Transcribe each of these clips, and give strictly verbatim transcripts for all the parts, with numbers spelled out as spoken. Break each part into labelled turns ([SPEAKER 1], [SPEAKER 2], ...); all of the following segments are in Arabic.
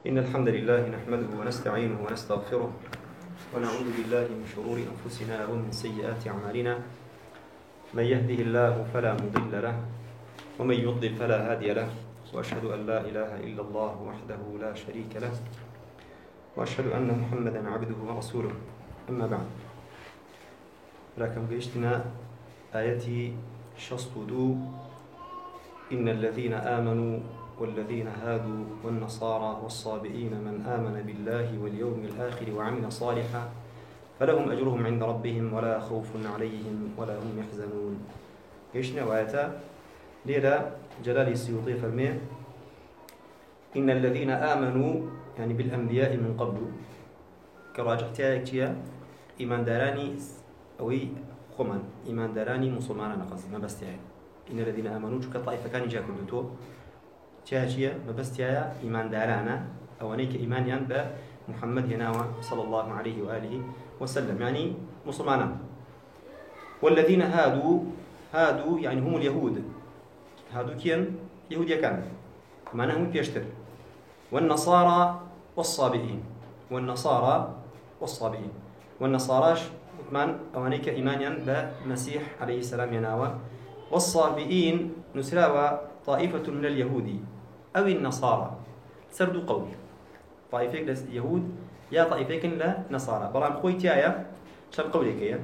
[SPEAKER 1] إن الحمد لله نحمده ونستعينه ونستغفره ونعوذ بالله من شرور أنفسنا ومن سيئات أعمالنا. من يهده الله فلا مضل له ومن يضلل فلا هادي له، وأشهد أن لا إله إلا الله وحده لا شريك له، وأشهد أن محمدا عبده ورسوله. أما بعد، لكن قيشتنا آيتي شصدوا إن الذين آمنوا والذين هادوا والنصارى والصابئين من آمن بالله واليوم الآخر وعمل صالحا فلهم أجرهم عند ربهم ولا خوف عليهم ولا هم يحزنون. قيشنا وآياتا ليلة جلال السيوطي فرمي إن الذين آمنوا يعني بالأنبياء من قبل كراجعتها يكتيا إيمان داراني أوي خمان إيمان داراني مسلمان نقص ما بس يعني إن الذين آمنوا شو كطائفة كان يجا كردتو تشاشية ما بس يا إيمان دارانا أو أنيك إيمانيان بمحمد هنا صلى الله عليه وآله وسلم يعني مسلمان. والذين هادوا هادوا يعني هم اليهود، هادوا كين يهوديا كان معناهم بيشتر، والنصارى والصابئين والنصارى والصابئين والنصاراش من أوانيك إيمانيا بمسيح عليه السلام يناوى، والصابئين نسراوى طائفة من اليهود أو النصارى سردوا قول طائفة اليهود يا طائفة لا نصارى برام خويتي يا شاب قولك يا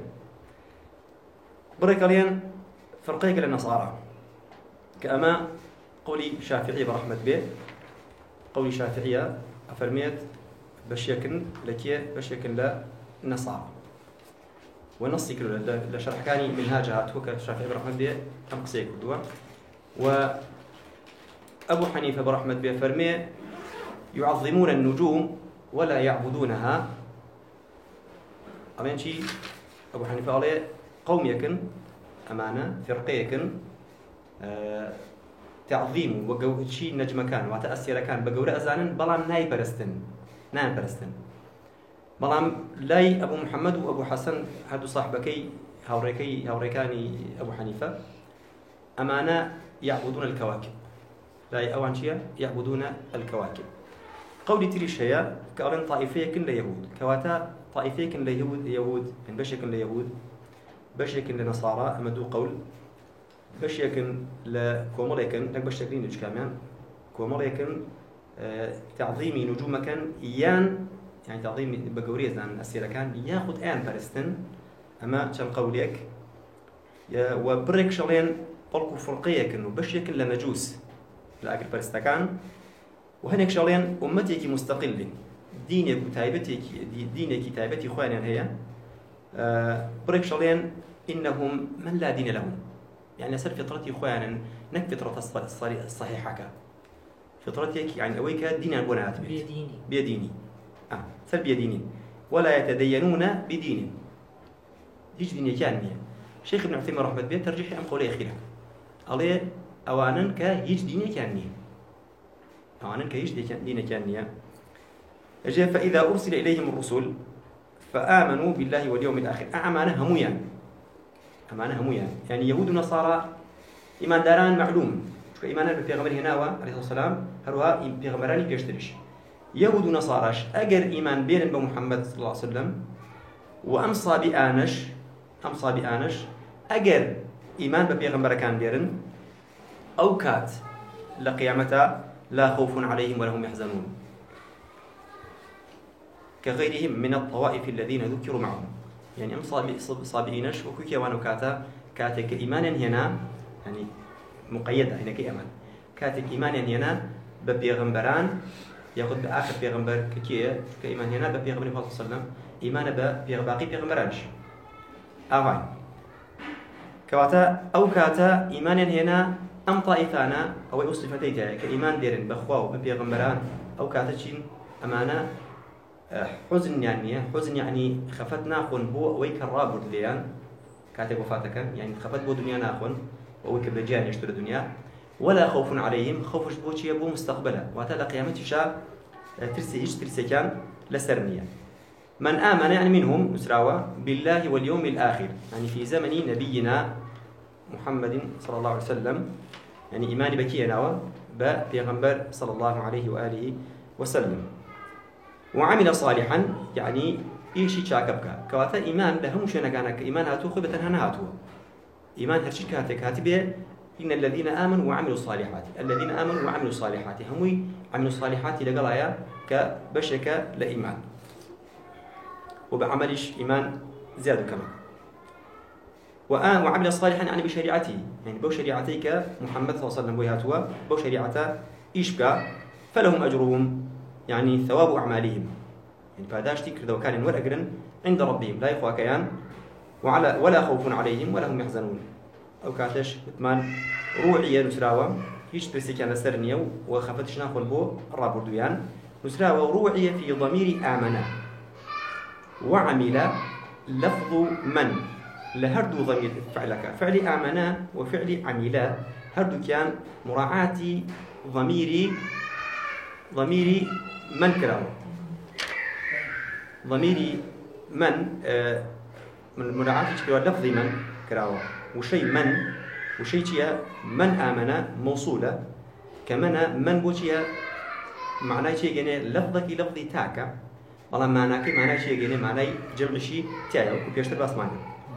[SPEAKER 1] بريك علينا فرقيك للنصارى كأما قولي شافعي برحمة بيه قولي شافعية أفرميت بشيكن لكي بشيكن لا نصارى ونصي كله لشرح كاني منهاجها توكا شافعي برحمة بيه كم قصيك بدوا. وأبو حنيفة برحمة بيه فرمي يعظمون النجوم ولا يعبدونها. أمين شي أبو حنيفة عليه قوم يكن أمانة فرقة يكن أه تعظيم وجو شيء نجم كان وتأثير كان بجورة أزانن بلام ناي برستن ناي برستن بلام لاي أبو محمد وأبو حسن هادو صاحبكي هوريكي هوريكاني أبو حنيفة أمانة يعبدون الكواكب لاي أوان شيء يعبدون الكواكب. قولي تري شيء كأرن طائفية كن ليهود كواتا طائفية كن ليهود يهود من بشكل ليهود بشكل لنصارى أمدو قول بشكل لكومريكن لك بشكلين إيش كمان كومريكن آه تعظيمي نجوم كان إيان يعني تعظيمي بجورية زان أسيرة كان ياخد آن برستن أما كان قوليك وبرك شغلين طلقوا فرقية كنو بشكل لمجوس لأجل برستكان وهناك شغلين أمتي مستقلة دينك وتايبتك دينك تايبتي خوانين هي آه برك شغلين إنهم من لا دين لهم يعني سر فطرتي خوانن نك فطرة الصحيحة كا فطرتك يعني أويك دين البنات
[SPEAKER 2] بيديني
[SPEAKER 1] بيديني آه سر بيديني ولا يتدينون بدين هيج دين كانية. شيخ ابن عثيمين رحمة الله ترجيح أم قولي أخيرا عليه أوانن كهيج دين كانية أوانن كهيج دين كانية أجل فإذا أرسل إليهم الرسل فآمنوا بالله واليوم الآخر أعمانه هميا أمانة هميا يعني يهود ونصارى إيمان داران معلوم شو إيمانا ببيغمبر هناوا عليه الصلاة والسلام هروها بيغمبراني بيشتريش يهود ونصاراش أجر إيمان بين بمحمد صلى الله عليه وسلم وأم صابئانش أم صابئانش أجر إيمان ببيغمبر كان بيرن أو كات لقيامة لا خوف عليهم ولا هم يحزنون كغيرهم من الطوائف الذين ذكروا معهم يعني أم صابئينش وكوكي وانو كاتا كاتك إيمانا هنا يعني مقيدة هنا كي أمان كاتك إيمانا هنا ببيغمبران ياخد بآخر بيغمبر كي كإيمان هنا ببيغمبر صلى الله عليه وسلم إيمانا بباقي بيغمبرانش أوان كواتا أو كاتا إيمانا هنا أم طائفانا أو أصفتيتها كإيمان ديرن بخواو ببيغمبران أو كاتا شين أمانا حزن يعني حزن يعني خفت ناخن بو ويك الرابط ليان كاتب وفاتك يعني خفت بو دنيا ناخن ويك بجان يشتري الدنيا ولا خوف عليهم خوفش بو شي بو مستقبلا واتلا قيامتي شا ترسي ايش ترسي كان لسرنيا. من آمن يعني منهم مسراوة بالله واليوم الآخر يعني في زمن نبينا محمد صلى الله عليه وسلم يعني إيمان بكينا ببيغمبر صلى الله عليه وآله وسلم. وعمل صالحا يعني إيشي شاكبك كواتا إيمان لهم شنقانك إيمان هاتو خبة هاتو إيمان هرشي كاتك هاتبه إن الذين آمنوا وعملوا الصالحات الذين آمنوا وعملوا الصالحات هموي عملوا الصالحات لقلايا كبشك لإيمان وبعملش إيمان زيادة كمان. وآن وعمل صالحا يعني بشريعته يعني بو شريعتك محمد صلى الله عليه وسلم ويهاتوا بو شريعته إيشبك فلهم أجرهم يعني ثواب أعمالهم يعني فاداشتي كردو كان ورقرن عند ربهم لا يخوا كيان وعلى ولا خوف عليهم ولا هم يحزنون أو كاتش مثمان روعية نسراوة هيش برسي كان سرنية وخفتش ناخل بو الرابردويان نسراوة روعية في ضمير آمنة وعمل لفظ من لهردو ضمير فعلك فعل آمنة وفعل عمل هردو كان مراعاة ضمير ضمير من كراو ضمير من آه من مراعاة لفظ من كراو وشيء من وشيء تيا من آمن موصولة كمان من بوتيا معناه شيء جنيه لفظك لفظي تاكا والله معناه كي معناه شيء جنيه معناه جمع شيء تايا وكبيشتر بس معناه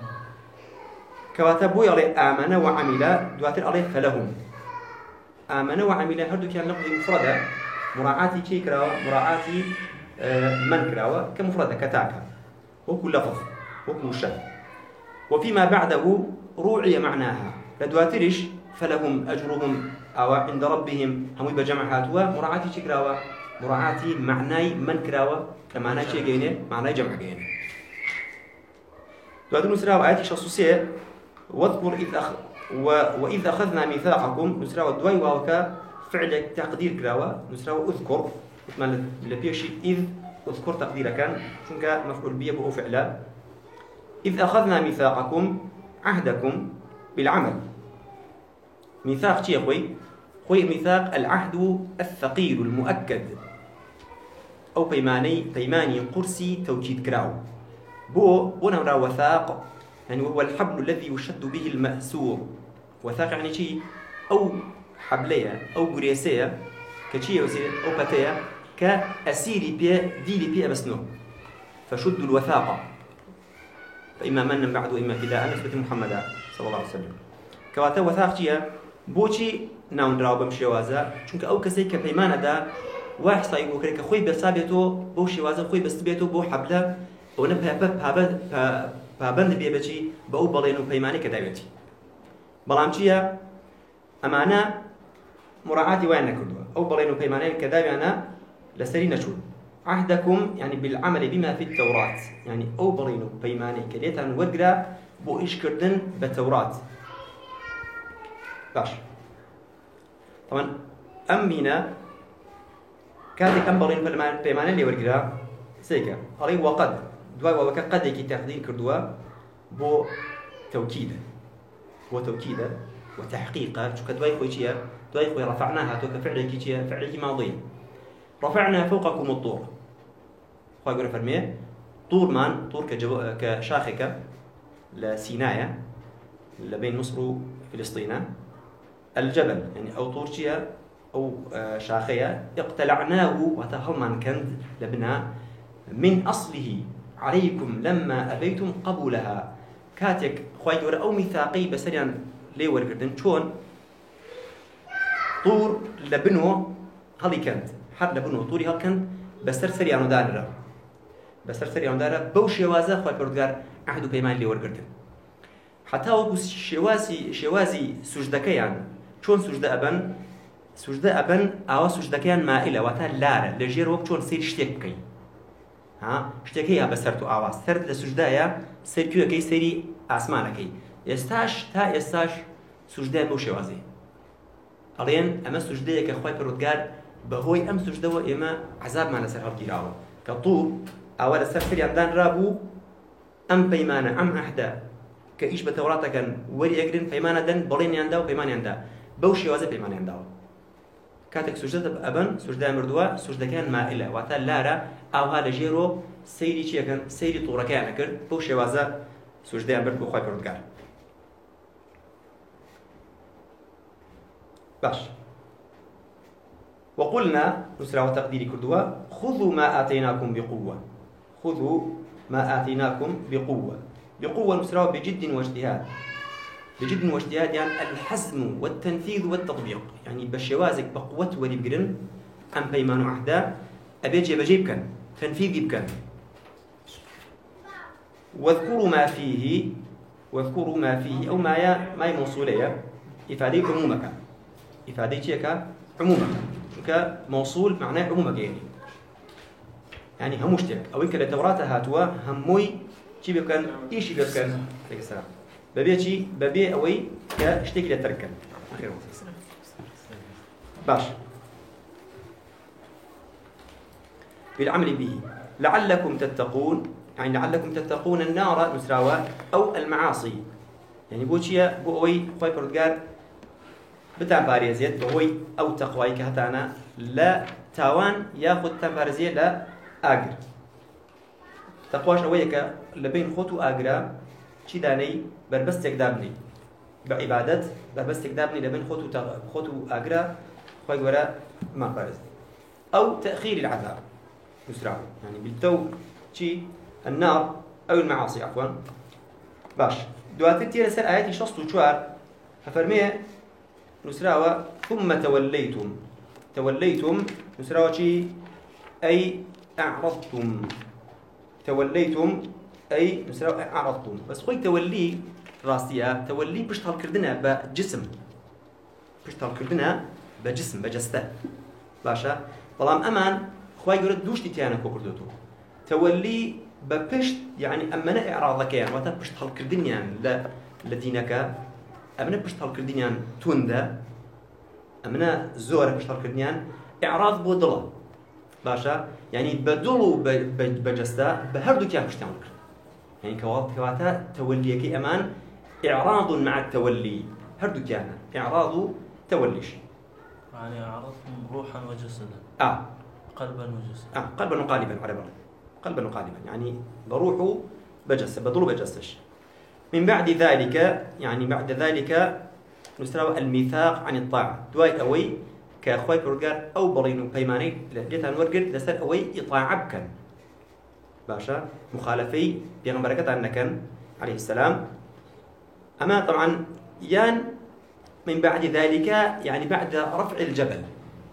[SPEAKER 1] كواتبو يلي آمن وعمل دواتر عليه فلهم آمن وعمل هردو كان لفظ مفردة مراعاة شيء كراو مراعاة من كراو كمفردة كتاكا وكل لفظ وكل شيء وفيما بعده روعي معناها لدواترش فلهم أجرهم أو عند ربهم هم بجمع هاتوا مراعاة شيء كراو مراعاة معناي من كراو كمعناي شيء جينه معناي جمع جينه دواتر نسراو آيات خصوصية واذكر إذ أخ و... وإذ أخذنا ميثاقكم نسراو الدواي واوكا فعل تقدير كراوة نسراو أذكر مثل لبيشي إذ أذكر تقدير كان شنك مفعول بيه بأو فعلا إذ أخذنا ميثاقكم عهدكم بالعمل ميثاق شيء خوي خوي ميثاق العهد الثقيل المؤكد أو بيماني بيماني قرسي توكيد كراو بو ونرى وثاق يعني وهو الحبل الذي يشد به المأسور وثاق يعني شيء أو حبلية أو قريسية كشيء أو بتية كأسيري بيه ديلي بيه بسنو فشد الوثاقة فإما من بعد وإما فداء نسبة محمد صلى الله عليه وسلم كواتا وثاق شيء بوشي ناون دراو بمشيوازا چونك أو كسي كبيمانة دا واحد صايب وكريك خوي بسابيتو بو شيوازا خوي بستبيتو بو حبلة ونبها باب باب پابند بێ بەچی بە ئەو بەڵێن و پەیمانەی کە داوێتی بەڵام چییە ئەمانە مراعاتی وایان نەکردووە ئەو بەڵێن و پەیمانەی کە داویانە لەسەری نەچوون عهدكم يعني بالعمل بما في التوراة يعني أو بەڵێن و پەیمانەی کە لێتان وەرگرا بۆ ئیشکردن بە تەورات باش طبعا ئەم بینە کاتێک ئەم بەڵێن و پەیمانە لێ وەرگرا سێکە ئەڵێ وەقەد دواي وبكا قدك تقدير كردوا بو توكيدا بو توكيدا وتحقيقا شو كدواي خوي شيا دواي خوي رفعناها تو كفعل كي شيا فعل ماضي رفعنا فوقكم الطور خوي يقول فرميه طور مان طور كجو كشاخكه لسيناء لبين مصر وفلسطين الجبل يعني او طور شيا او شاخيه اقتلعناه وتهمن كند لبناء من اصله عليكم لما أبيتم قبولها كاتك خوي جورا أو ميثاقي بسريان لي ورقدن شون طور لبنو هالي كنت حد لبنو طوري هال كنت بسر سريانو دارا بسر سريانو دارا بو شوازة خوي بردقار عهدو بيمان لي ورقدن حتى وكو شوازي شوازي سجدكيان شون سجد أبن سجد أبن أو سجدكيان مائلة واتا لارا لجير وقت شون سير شتيك بكي ها شتێکی بەسەر و ئاواز سەر لە سوژدایە سەرکوێکەی سەری ئاسمانەکەی ئێستاش تا ئێستاش سوژدای بەو شێوازەیە ئەڵێن ئەمە سوژدەیەکە خۆی پەروەردگار بەهۆی ئەم سوژدەوە ئێمە عەزابمان لەسەر هەڵگیراوە کە تووڕ ئاوا لەسەر سەریان دانرابوو ئەم پەیمانە ئەم عەهدە کە ئیش بە تەورات دەکەن وەریئەگرن پەیمانە دەن بەڵێنیاندا و پەیمانیاندا بەو شێوازە پەیمانیانداوە كاتك سجدة أبن سجدة مردوة سجدة كان مائلة واتا لارا أو هذا جيرو سيري شيء كان سيري طورة كان أكر بوشي وازا سجدة أبن بخوي بردقار باش وقلنا نسرع وتقديري كردوا خذوا ما آتيناكم بقوة خذوا ما آتيناكم بقوة بقوة نسرع بجد واجتهاد بجد واجتهاد يعني الحزم والتنفيذ والتطبيق يعني بشوازك بقوة ولبقرن أم بيمان عهدا أبيجي بجيبكن تنفيذ يبكن واذكروا ما فيه واذكروا ما فيه أو ما يا ما موصولية إفادة عمومك إفادة شيء عمومك كموصول معناه عمومك يعني يعني هم مشترك أو إنك التوراة هاتوا هموي شيء بكن إيش بكن عليك السلام ببيع شيء ببيع أوي كاشتكي للتركن أخيرا باش بالعمل به لعلكم تتقون يعني لعلكم تتقون النار مسراوة أو المعاصي يعني بوشيا بوي خوي بردقار بتاع باريزيت بوي أو تقوي كهتانا لا تاوان ياخذ تبارزية لا أجر تقواش أويك لبين خوتو أجرا شي داني بربس تقدامني بعبادة بربس تقدامني لبين خوتو تغ... خوتو أجرا خوي ورا ما بارز أو تأخير العذاب مسرع يعني بالتو شي النار أو المعاصي عفوا باش دواتي تيرا سر آياتي شصتو شوار هفرميه نسراوة ثم توليتم توليتم نسراوة شي أي أعرضتم توليتم أي نسراوة أعرضتم بس خوي تولي راسية تولي بشت هالكردنا بجسم بشت هالكردنا بجسم بجسته باشا طالما أمان خوي يرد دوش تيانا كوكردوتو تولي ببشت يعني أمنا إعراضك يعني وتا بشت هالكردنيان لا لدينك أمنا بشت هالكردنيان توندا أمنا زورة بشت هالكردنيان إعراض بودلا باشا يعني بدلو بجستا بهردو كيان بشتان يعني كوات كواتا توليك أمان إعراض مع التولي هردو كيان إعراض توليش
[SPEAKER 2] يعني أعرضتم روحا وجسدا
[SPEAKER 1] آه
[SPEAKER 2] قلبا وجسدا
[SPEAKER 1] آه قلبا وقالبا على بعض قلبا وقالبا يعني بروحه بجس بدلو بجسش من بعد ذلك يعني بعد ذلك نستوى الميثاق عن الطاعة دواي أوي كأخوي برجر أو برينو بيماني ليتان ورجر لسر أوي إطاعة بكن باشا مخالفي بيغمبركت عنكن عليه السلام أما طبعا يان من بعد ذلك يعني بعد رفع الجبل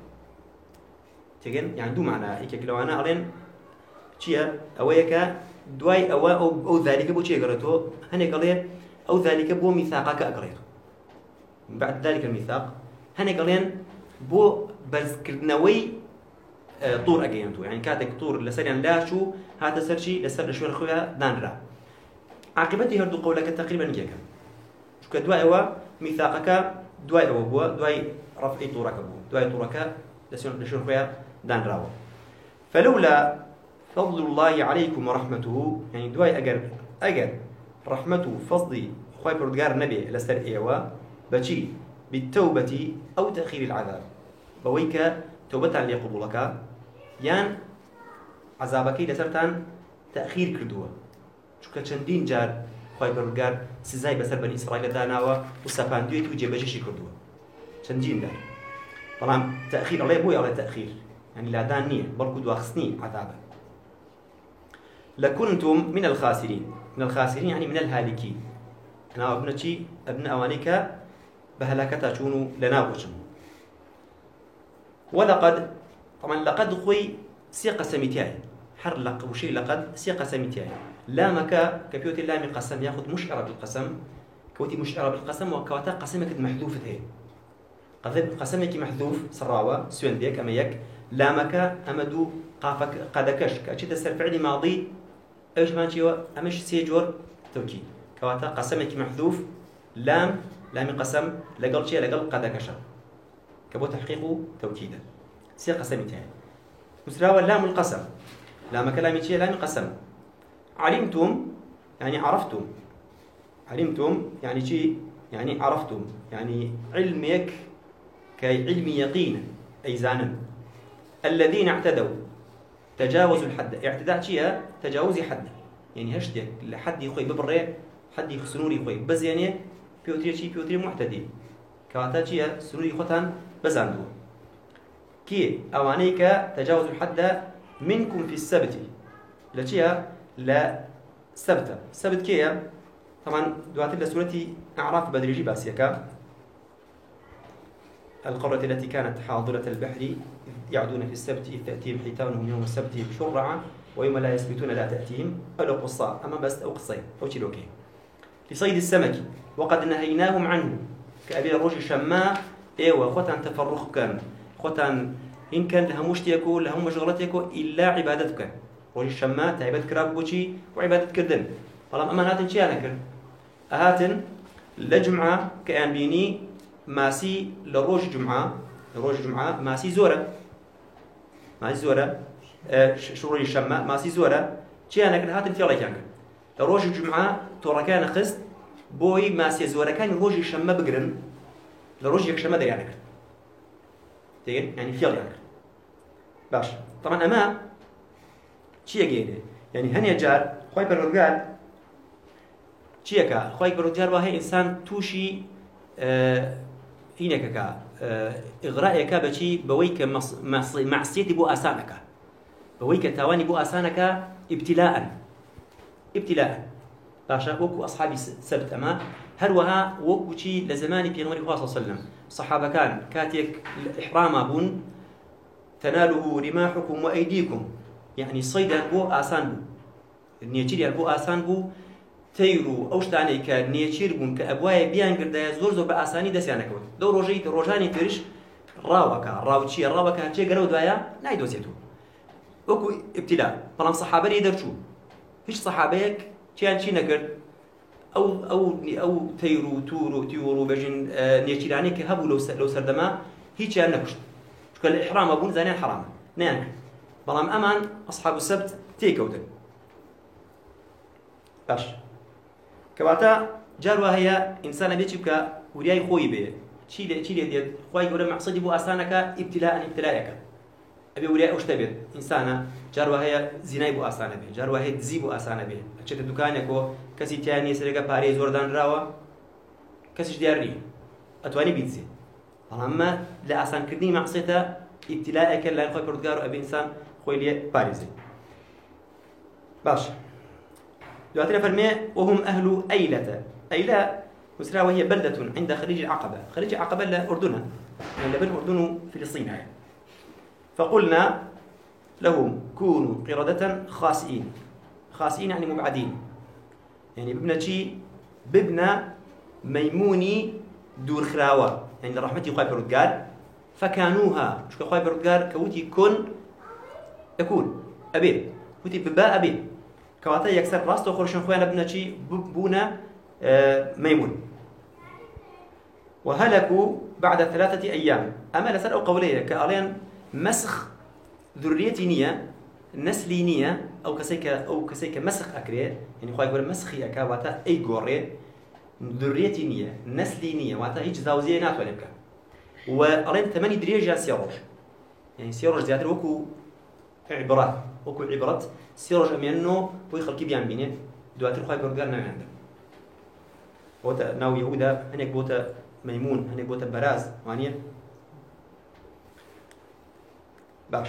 [SPEAKER 1] تجن يعني دو معنى هيك لو أنا أرين شيء أويك دواي أو أو, أو ذلك بو شيء قرأته هني قليل أو ذلك بو ميثاقك أقرأته من بعد ذلك الميثاق هني قليل بو بس كرنوي طور أجينتو يعني كاتك طور لسريان لا شو هذا سرشي لسر شو الخويا دانرا عاقبتي هردو قولك تقريبا كيكا شو كدواي أو ميثاقك دواي أو بو دواي رفع طورك بو دواي طورك لسر شو الخويا دانرا فلولا فضل الله عليكم ورحمته يعني دواي أجر أجر رحمته فضلي خوي بردقار نبي لسر إيوا بشي بالتوبة أو تأخير العذاب بويك توبة اللي قبولك يان عذابك لسرتان تأخير كردوه شو كتشندين جار خوي بردقار سزاي بسر بني إسرائيل داناوا وسابان دويت وجي بجيشي كردوه شندين دار طبعا تأخير الله بوي على تأخير يعني لا دانية بل كدوا خصني عذابا لكنتم من الخاسرين من الخاسرين يعني من الهالكين أنا ابنتي ابن أوانيك بهلاكتها شونوا لنا وشم ولقد طبعا لقد خوي سيق سميتاي حر لق وشي لقد سيق سميتاي لامك كبيوت اللام قسم ياخذ مشعر بالقسم كوتي مشعر بالقسم وكواتا قسمك محذوفة هي قسمك محذوف سراوة سوين بيك أميك لامك أمدو قافك قدكش كأشيد السر فعلي ماضي ايش ما تشيوا امش سيجور توكيد كواتا قسمك محذوف لام لام قسم لقل شيء لقل قد كشر كبو تحقيق توكيدا سي قسمتين مسراوى لام القسم لام كلامي شيء لام قسم علمتم يعني عرفتم علمتم يعني شيء يعني عرفتم يعني علمك كعلم يقين اي زانا الذين اعتدوا تجاوزوا الحد اعتداء شيء تجاوزي حد يعني هشتك لحد يخوي ببري حد يخسروني يخوي بس يعني بيوتري شيء بيوتري معتدي كواتا شيء سنوري خوتان بزاندو كي أوانيك تجاوز الحد منكم في السبت لشيء لا سبت سبت كي طبعا دوات لسورة أعراف بدريجي باسيكا القرية التي كانت حاضرة البحر يعدون في السبت إذ تأتيهم حيتانهم يوم السبت بشرعا ويوم لا يسبتون لا تأتيهم أو قصة أما بس أو قصين أو تشيلوكي لصيد السمك وقد نهيناهم عنه كأبي الرجل شماء إيوه خوتان تفرخ كان خوتان إن كان لهم مشتيكو لهم مشغلتيكو إلا عبادتك رجل شماء تعبد كراب بوشي وعبادة كردن والله أما هاتن شي أنا كرد هاتن لجمعة كأن بيني ماسي لروج جمعة لروج جمعة ماسي زورة ماسي زورة أه شروج الشماء ماسي زورة شي أنا كرد هاتن في الله كان لروج الجمعة توركان خست بوي ماسي زورة كان روج الشماء بقرن لروج يكشماء ده يعني كرد تيجي يعني في الله يعني باش طبعا أما شي يجيني يعني هني جار خوي برودجار شيكا خوي برودجار وهي إنسان توشي أه هناك كا أه إغراء كابتشي بويك معصيتي بو أسانك بويك تواني بو أسانك ابتلاء ابتلاء باشا وكو أصحابي سبت أما هل وها وكو شي لزماني في غمري صلى الله عليه وسلم صحابة كان كاتيك الإحرام بون تناله رماحكم وأيديكم يعني صيدا بو آسان بو نيتشير بو آسان بو تيرو أوش تعني كنيتشير بون كأبواي بيان قردا زور زور بآساني دسيانا كود لو روجي روجاني تريش راوكا راوتشي راوكا هاتشي قالوا دوايا ناي دوسيتو وكو ابتلاء طالما صحابة يدرشو هيش صحابيك تيان شي نقر أو أو أو تيرو تورو تيورو بجن آه نيتشيراني كهبو لو لو سردما هيك أنا كشت شو الإحرام أبون زانين حرام نعم بلام أمان أصحاب السبت تيكودن باش كواتا جاروا هي إنسان بيتشبك ورياي خوي به تشيل تشيل ديت خوي يقول معصدي بو أسانك ابتلاء ابتلاءك أبي ورياي أوش تبيت إنسانة جاروا هي زناي بو أسانة به جاروا هي تزي بو أسانة به أشتى دكانك كسي تاني سرقة باريس وردان راوا كسيش ديارني أتواني بيتزي أما لا أسان كردني معصيته ابتلاءك لا يخوي بردقار أبي إنسان خوي لي باريزي باش دعاتنا فرمي وهم أهل أيلة أيلة مسرا وهي بلدة عند خليج العقبة خليج العقبة لأردنها يعني لبن أردن فلسطين يعني. فقلنا لهم كونوا قردة خاسئين خاسئين يعني مبعدين يعني ببنى شي ببنى ميموني دور خراوة يعني رحمتي خوي بردقار فكانوها شو خوي بردقار كوتي كن يكون أبي كوتي بباء أبي كواتا يكسر راسته خورشن خويا بنا شي بونا ميمون وهلكوا بعد ثلاثة أيام أما لسر أو قولية كألين مسخ ذريتي نية نسلي نية أو كسيك أو كسيك مسخ أكري يعني خويا يقول مسخي أكا واتا أي جوري ذريتي نية نسلي نية واتا هيج زاوزية ناتو لبكا وألين ثمانية دريجة سيروج يعني سيروج زيادة وكو عبرات وكو عبرات سيروج أمينو ويخل كي بيان بينه دوات الخوي برجال نوع عنده بوتا ناو يهودا هنيك بوتا ميمون هنيك بوتا براز وانية باش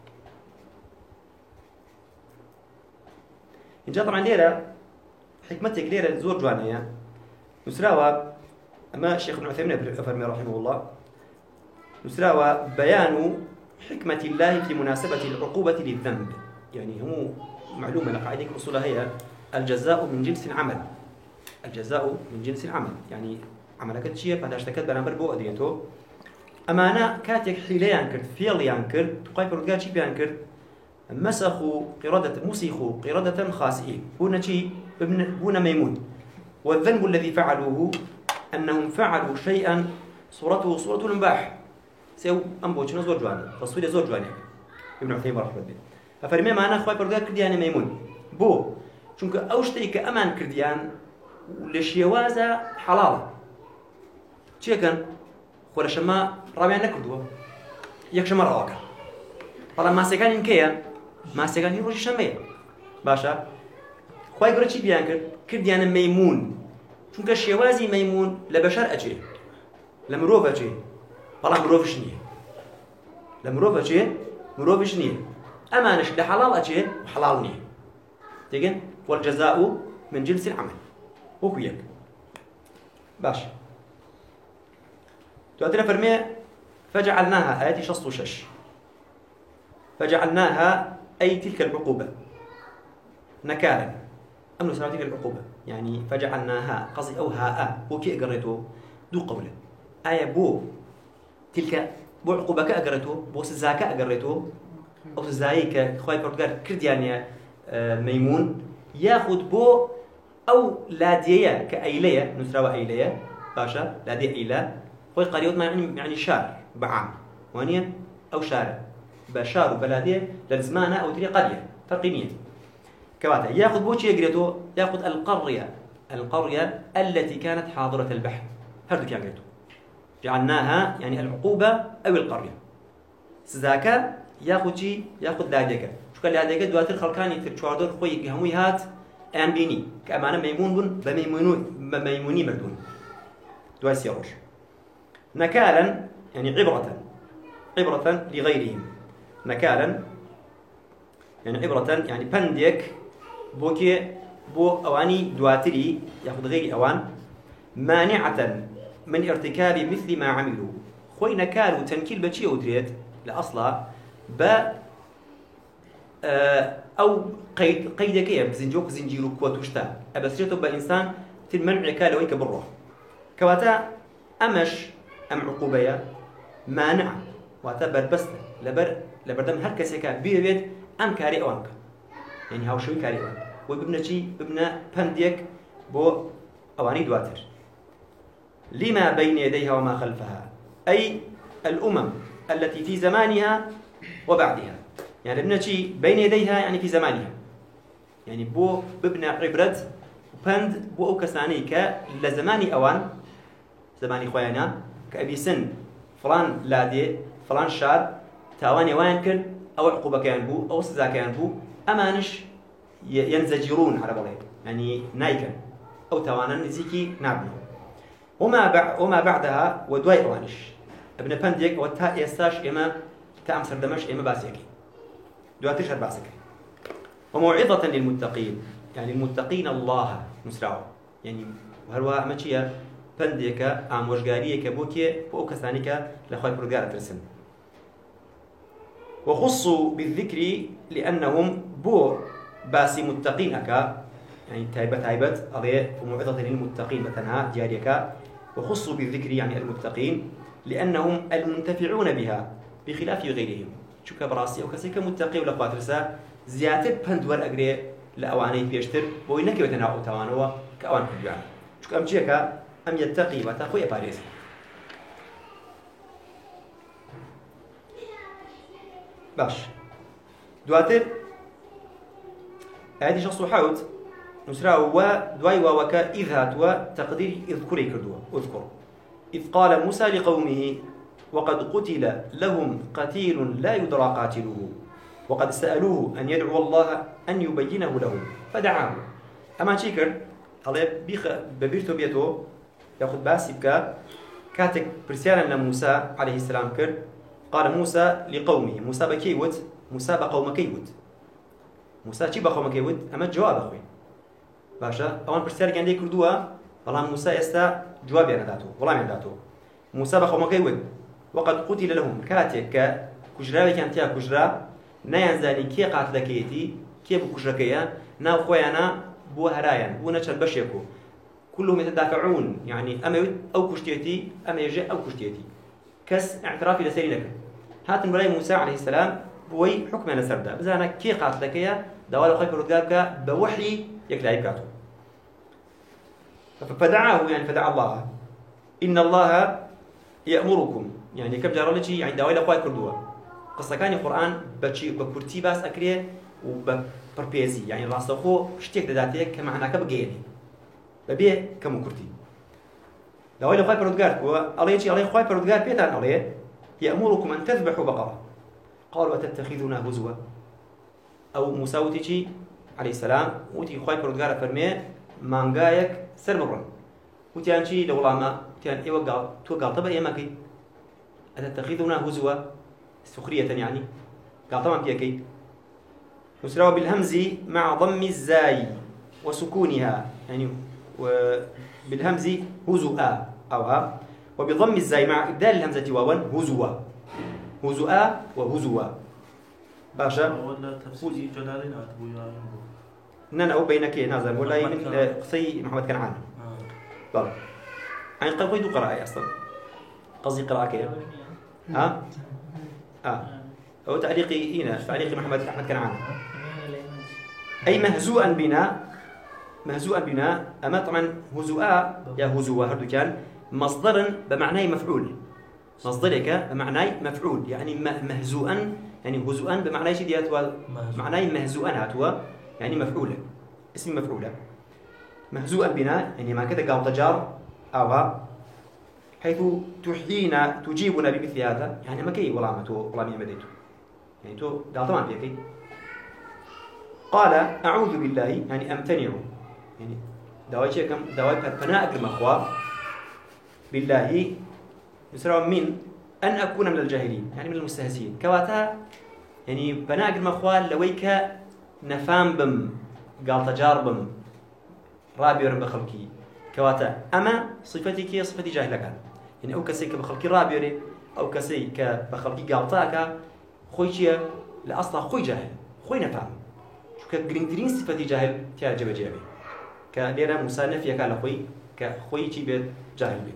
[SPEAKER 1] إن جاء طبعا ليرة حكمتك ليرة زور جوانية نسراوا أما الشيخ ابن عثيمين أفرمي رحمه الله نسراوا بيان حكمة الله في مناسبة العقوبة للذنب يعني هو معلومة لقاعدة أصولها هي الجزاء من جنس العمل الجزاء من جنس العمل يعني عملك شيء بعد اشتكت بنامبر بو أديته أما أنا كاتك حيليان كرت فيليان كرت تقاي برودجال شيء بيان كرت مسخوا قردة مسخوا قردة خاسئين هنا شيء هنا ميمون والذنب الذي فعلوه أنهم فعلوا شيئا صورته صورة المباح سيو أمبوش نزور جواني تصوير زور جواني ابن عثيمين رحمه الله أفرمي معنا خوي برودجال كرديان ميمون بو چونك أو شتي كأمان كرديان لشيوازة حلال چی كان خور شما رابعا نكردوه يك شما رواكا طالما ما سكان إنكيا ما سكان يروج شمية باشا خوي قرأ چی بيان كرد كرديان ميمون چونك شيوازي ميمون لبشر أجي لمروف أجي طالما مروفش نية لمروفة شيء مروفش نية أمانش لحلال أشيء وحلال نية تيجن والجزاء من جنس العمل وكيك باش تؤدينا فرمية فجعلناها آياتي شص وشش فجعلناها أي تلك العقوبة نكالا أمن سنة تلك العقوبة يعني فجعلناها قصي أو هاء وكي أقريته دو قوله آية بو تلك بو عقوبة كأقريته بو سزاكا أقريته أو سزايك خواهي بردقار كرديانيا ميمون ياخد بو أو لادية كأيلية نسراوة أيلية باشا لادية أيلة خوي قريوت ما يعني يعني شار بعام وانية أو شارع بشار وبلادية للزمانة أو تري قرية فرقينية كواتا ياخذ بوشي يقريتو ياخذ القرية القرية التي كانت حاضرة البحر هردو كي يقريتو جعلناها يعني العقوبة أو القرية سزاكا ياخذ شي ياخذ لاديك شو كان لاديك دواتر خلقاني تر شواردور خوي هموي هات أن بيني كأمانة ميمون بن بميمونو بميموني مردون دواسي روش نكالا يعني عبرة عبرة لغيرهم نكالا يعني عبرة يعني بندك بوكي بو أواني دواتري ياخذ غير أوان مانعة من ارتكاب مثل ما عملوا خوي نكال وتنكيل بشي ودريت لأصلا ب أو قيد قيدك يا بزنجوك زنجيرو كوتوشتا أبسرته بإنسان تلمنع كاله وينك بالروح كواتا أمش أم عقوبية مانع واتبر بس لبر لبردم هر كسي كان بيه بيت أم كاري أوانك يعني هاو شوي كاري أوان وببنا شي ببنا بنديك بو أواني دواتر لما بين يديها وما خلفها أي الأمم التي في زمانها وبعدها يعني ببنا شي بين يديها يعني في زمانها يعني بو ببنا عبرة بند بو أو كساني كلزماني أوان زماني خويانا كأبي سن فلان لادي فلان شار تاواني وين كل أو عقوبة كان بو أو سزا كان بو أمانش ينزجرون على بالي يعني نايكا أو تاوانا نزيكي نابنو وما بع وما بعدها ودواي أوانش ابن بنديك وتا يستاش إما تام سردمش إما باسيكي دواتش باسيكي وموعظة للمتقين يعني المتقين الله نسراو يعني وهروا ماشية بنديك عم وجاريك بوكي بو كسانيك لخوي برجار ترسم وخصوا بالذكر لأنهم بو باسي متقين أكا يعني تايبة تايبة أضيء وموعظة للمتقين بتنها جاريكا وخصوا بالذكر يعني المتقين لأنهم المنتفعون بها بخلاف غيرهم شو كبراسي أو كسيك متقي ولا قاترسا زيادة بندور أجري لأواني بيشتر بوينك وتناو توانوا كأوان كبيان شو كم جيكا أم يتقي وتقوي باريس باش دواتر هذه شخص حوت نسراو ودواي ووكا إذ هاتوا تقدير اذكري كردوا اذكر إذ قال موسى لقومه وقد قتل لهم قتيل لا يدرى قاتله وقد سألوه أن يدعو الله أن يبينه لهم فدعاه أما شكر الله بيخ ببيرتو بيتو ياخذ باسي بكا كاتك برسالا لموسى عليه السلام كر قال موسى لقومه موسى بكيوت موسى بقوم كيوت موسى شي بقوم كيوت أما جواب أخوي باشا أوان برسال عندي كردوا والله موسى يستا جواب أنا داتو والله من داتو موسى بقوم كيوت وقد قتل لهم كاتك كجرا كان تيا كجرا نيانزاني كي قاتلكيتي كي بكجركيا ناو خويانا بو هرايان بو نشر بشيكو كلهم يتدافعون يعني أما أو كشتيتي أما يجي أو كشتيتي كس اعترافي لسيرينك هات الملاي موسى عليه السلام بوي حكم أنا سردا بس أنا كي قاتلكيا دوال خير رجالك بوحي يكلاي كاتو فدعاه يعني فدعا الله إن الله يأمركم يعني كم جرالتي يعني دوال أخوي كردوا قصة كان القرآن بتشي بكرتي بس أكريه وببربيزي يعني راسخو شتيك داتيك كمعنى كبجيني ببيه كم كرتي دوال أخوي كردوا كوا الله يجي الله أخوي كردوا بيتان الله يأمركم أن تذبحوا بقرة قال وتتخذونها هزوا أو مساوتي عليه السلام وتي أخوي كردوا فرميه مانجايك سر مرة وتيان شيء لولا ما تيان إيه وقال تو قال طبعا إيه ما كي أتتخذونها هزوا سخرية يعني قال طبعا فيها كي نسراوة بالهمز مع ضم الزاي وسكونها يعني وبالهمز هزؤا أو ها وبضم الزاي مع إبدال الهمزة واوا هزوا هزؤا وهزوا باشا
[SPEAKER 2] ولا تفسير جلالين أتبو يا
[SPEAKER 1] نانا أو بينك نازل ولا من قصي محمد كنعان طيب يعني قد قيدوا قراءة أصلا قصدي قراءة كيف ها اه أو تعليقي هنا تعليقي محمد أحمد كنعان أي مهزوءا بنا مهزوءا بنا أما طبعا هزوءا يا هزوا هردو كان مصدر بمعنى مفعول مصدرك بمعنى مفعول يعني مهزوءا يعني هزوءا بمعنى شيء دياتوا معنى مهزوءا هاتوا يعني مفعولا اسم مفعولا مهزوءا بنا يعني ما كذا قال تجار أو حيث تحيينا تجيبنا بمثل هذا يعني ما كي والله ما تو والله ما بديتو يعني تو قال طبعا فيك قال أعوذ بالله يعني أمتنع يعني دواء شيء كم دواء فناء أكرم أخوة بالله يسرى من أن أكون من الجاهلين يعني من المستهزئين كواتا يعني فناء أكرم أخوة لويك نفام بم قال تجاربم رابي ورم بخلقي كواتا أما صفتك صفتي جاهلة كان يعني أو كسي كبخلقي رابي أو كسي كبخلقي قالتاك خويشيا لأصلا خوي جاهل خوي نفهم شو كجرينترين صفتي جاهل تعجب جابي كليرا مسانفيا كان خوي كخوي تي بيت جاهل بي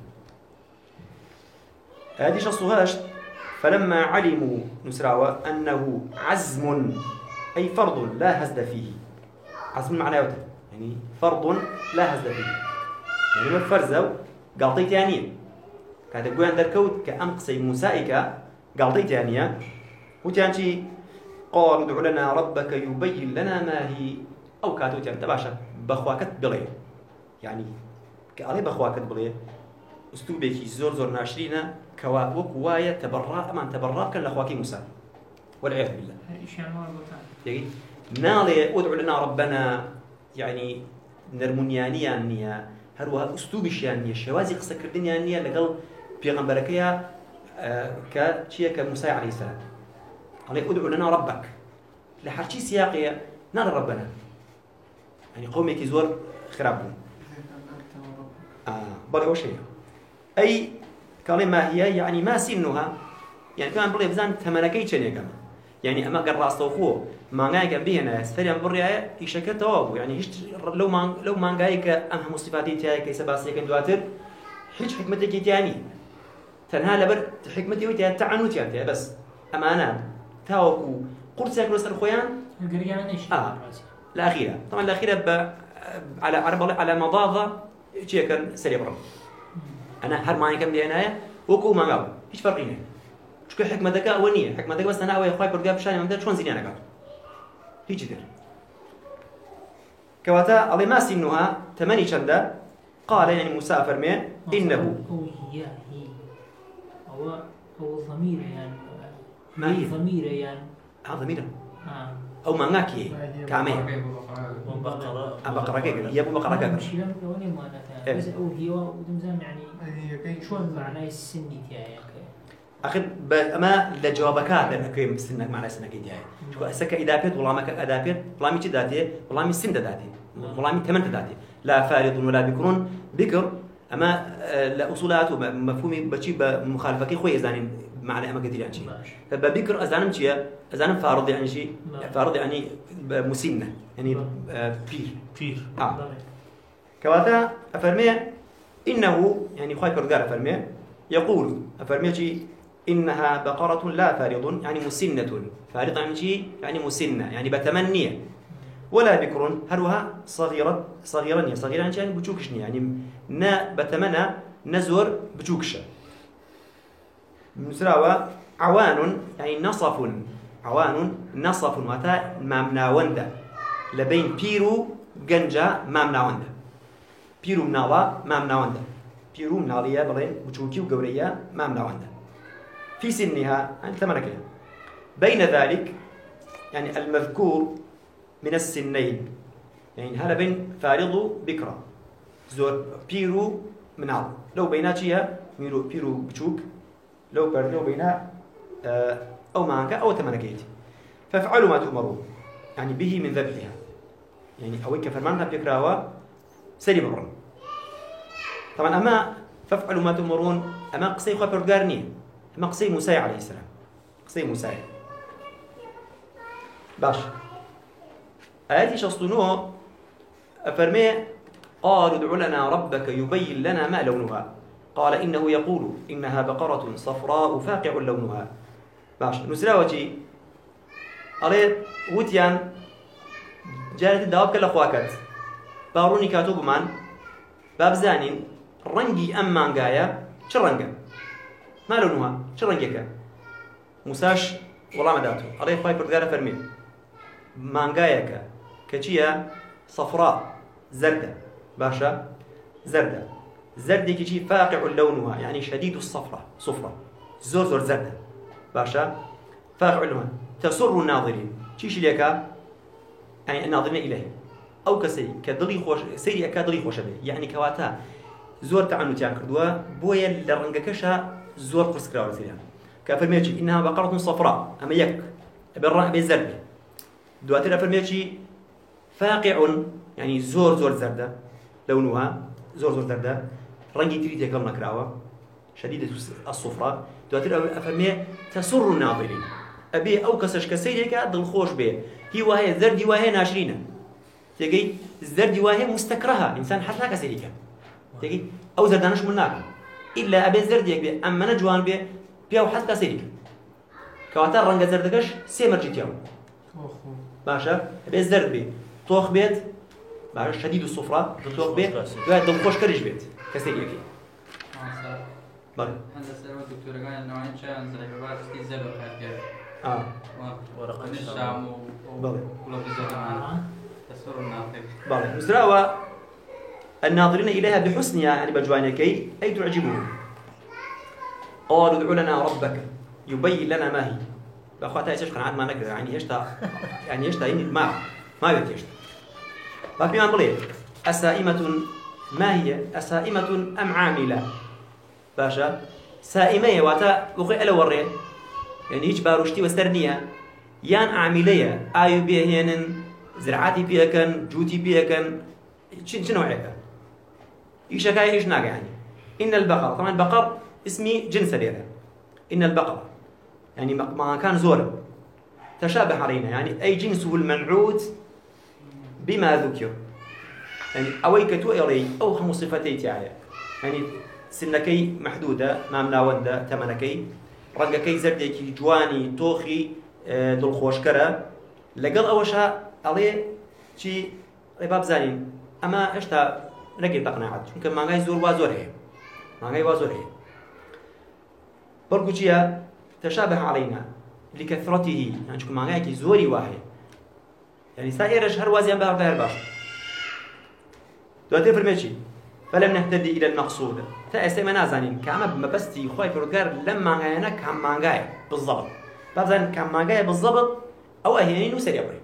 [SPEAKER 1] هذه شخصهاش فلما علموا نسراوة أنه عزم أي فرض لا هزل فيه عزم معناه يعني فرض لا هزل فيه يعني ما فرزوا قالطي ثانية كانت تقول عند الكود كأمقصي موسائك قالطي ثانية وتانشي قال ادع لنا ربك يبين لنا ما هي أو كاتو تان تباشا بخواكت بليه يعني كألي بخواكت بليه أسلوبك زور زور ناشرينا كواوك وايا تبرأ من تبرأ كان لأخواكي موسى والعياذ بالله
[SPEAKER 3] إيش يعني
[SPEAKER 1] يعني نالي ادع لنا ربنا يعني نرمونيانيا نيا هروها أسلوب الشيانية شوازي قصة كردنيا نيا لقل بيغمبركيا آه كشيء كموسى عليه السلام قال ادع لنا ربك لحرشي سياقية نال ربنا يعني قومي كيزور خرابهم آه بلا وشيء أي كلمة هي يعني ما سنها يعني كمان بقول بزان ثمانكي شنيا كمان يعني أما قرر أستوخو ما جاي كبيهنا سفري أم بريء يشكل تواب يعني هيش لو ما لو ما جاي كأهم مصفاتي تاعي كيسباسي كندواتر هيش حكمتك تاني تنها لبر حكمتي وتاعي تعنوتي أنت بس أما أنا تاوكو قرص ياكل سر خويان
[SPEAKER 3] القريان إيش
[SPEAKER 1] آه الأخيرة طبعا الأخيرة ب على على على مضاضة شيء كان سريبرم أنا هر ماني كم دينايا وكو ما قال هيش فرقينه شو حكمة ذكاء ونية حكمة ذكاء بس أنا أوي أخوي برجع بشاني من ده شلون زيني أنا قال هيك كده كواتا الله ما سنها ثمانية شدة قال يعني مسافر مين إنه
[SPEAKER 3] أو هي هي أو أو ضمير يعني
[SPEAKER 1] ما هي
[SPEAKER 3] ضمير يعني
[SPEAKER 1] هذا ضمير
[SPEAKER 3] آه
[SPEAKER 1] أو ما ناكي كامل
[SPEAKER 2] وبقرة
[SPEAKER 1] بقرة كده هي أبو بقرة كده
[SPEAKER 3] مش لم كوني ما نتا بس أو هي ودمزان يعني شلون معناه السني تاعي
[SPEAKER 1] أخذ بما لجوابك هذا أكيد السنة معناه سنة كده شو أسكت إذا بيت والله ما ك إذا بيت والله مش ذاتي والله مش سند ذاتي والله مش ثمن ذاتي لا فارض ولا بكرون بكر أما لأصولات ومفهوم بتشي بمخالفة كي خوي إذا معناه أما كثير يعني شيء فبكر أذانم شيء أذانم فارض يعني شيء فارض يعني مسنة يعني بير
[SPEAKER 2] فير
[SPEAKER 1] آه كواتا أفرمي إنه يعني خوي برجال أفرمي يقول أفرمي شيء إنها بقرة لا فارض يعني مسنة فارض يعني شيء يعني مسنة يعني بتمنية ولا بكر هروها صغيرة صغيرة صغيرة يعني بتشوكشني يعني نا بتمنى نزور بتشوكشة مسراوة عوان يعني نصف عوان نصف وتا مامنا وندا لبين بيرو جنجا مامنا وندا بيرو منالا مامنا وندا بيرو منالية بلين بتشوكي وجورية مامنا وندا في سنها يعني ثمانية كلام بين ذلك يعني المذكور من السنين يعني هذا بين فارض بكرة زور بيرو منال لو بيناتيها ميرو بيرو بتشوك لو بردو بينا أو مانكا أو تمنكيتي فافعلوا ما تؤمرون يعني به من ذبحها يعني أويك فرمانها بيكراوا سري ببرن طبعا أما فافعلوا ما تؤمرون أما قصي خواه بردقارنية أما قصي موسى عليه السلام قصي موسى باش آياتي شصطنوه أفرمي قالوا ادع لنا ربك يبين لنا ما لونها قال إنه يقول إنها بقرة صفراء فاقع لونها باش نسراوتي أريد وتيان جارت الدواب كلا خواكت باروني كاتوب من باب زانين رنجي أم مانجايا شو رنجا ما لونها شو رنجك مساش والله ما داتو أريد خواي بردقارة فرمي مانجايك كتشيا صفراء زردة باشا زردة زردة كتشي فاقع لونها يعني شديد الصفرة صفرة زور زور زردة باشا فاقع لونها تسر الناظرين تشيش لك يعني الناظرين إليه أو كسي كدلي خوش سيري أكادلي خوش به يعني كواتا زور تعنو تيان كردوا بويا لرنجكشها زور قرص كراوة سيريان كأفرميتشي إنها بقرة صفراء أما يك بالرأي بالزردة دواتر أفرميتشي فاقع يعني زور زور زردة لونها زور زور زردة رنجي تريد يكلم نكراوة شديدة الصفرة دواتر أفرمي تسر الناظرين أبي أو كسش كسيرك دل خوش به هي وهي زردي وهي ناشرينة تجي زردي وهي مستكرهة إنسان حتى كسيرك تجي أو زردانش مناك إلا أبي زردي به أما نجوان به بيو حتى كسيرك كواتر رنج زردكش سيمر جيتيو باشا أبي زرد به طوخ بيت باش شديد الصفرة طوخ بيت دل خوش كرج بيت كسيرك بله
[SPEAKER 4] هندسة الدكتور قال إنه عين شيء أنزل عبارة استيزال وخير
[SPEAKER 1] آه
[SPEAKER 2] ورقة
[SPEAKER 4] الشام
[SPEAKER 1] بله
[SPEAKER 4] وكله في زمان تسر الناطق
[SPEAKER 1] بله مزراوة الناظرين إليها بحسنها يعني بجوانكي أي تعجبهم قالوا ادع لنا ربك يبين لنا ما هي بأخواتها إيش قناعات ما نقدر يعني هشتا يعني هشتا يعني ما ما يتيش باقي ما بقول السائمة ما هي السائمة أم عاملة باشا سائمة واتا وقع له وريه يعني هيك باروشتي وسترنية يان عاملية آيو بيهن زراعتي بيهكن جوتي بيهكن شنو نوعك إيش كاي إيش ناقة يعني إن البقر طبعا البقر اسمي جنس ليرة إن البقر يعني ما كان زور تشابه علينا يعني أي جنسه المنعوت بما ذكر يعني أويك تؤري أو خمس صفتي تعالى يعني سنكي محدودة ما مناودة تمنكي رنجكي زردكي جواني توخي دل خوشكرة لقل أوشها عليه شيء رباب زانين أما إشتا نقل تقناعات ممكن ما غاي زور وازور هي ما غاي وازور هي بركوشيا تشابه علينا لكثرته يعني شكو ما غاي زوري واحد يعني سائر هر وازيان بهر دهر باش دواتي فرميشي فلم نهتدي إلى المقصود تأسي منازانين كاما بمبستي خوي فرقار لما غاينا كام مانغاي بالضبط بابزان كام مانغاي بالضبط أو أهينين وسريع بري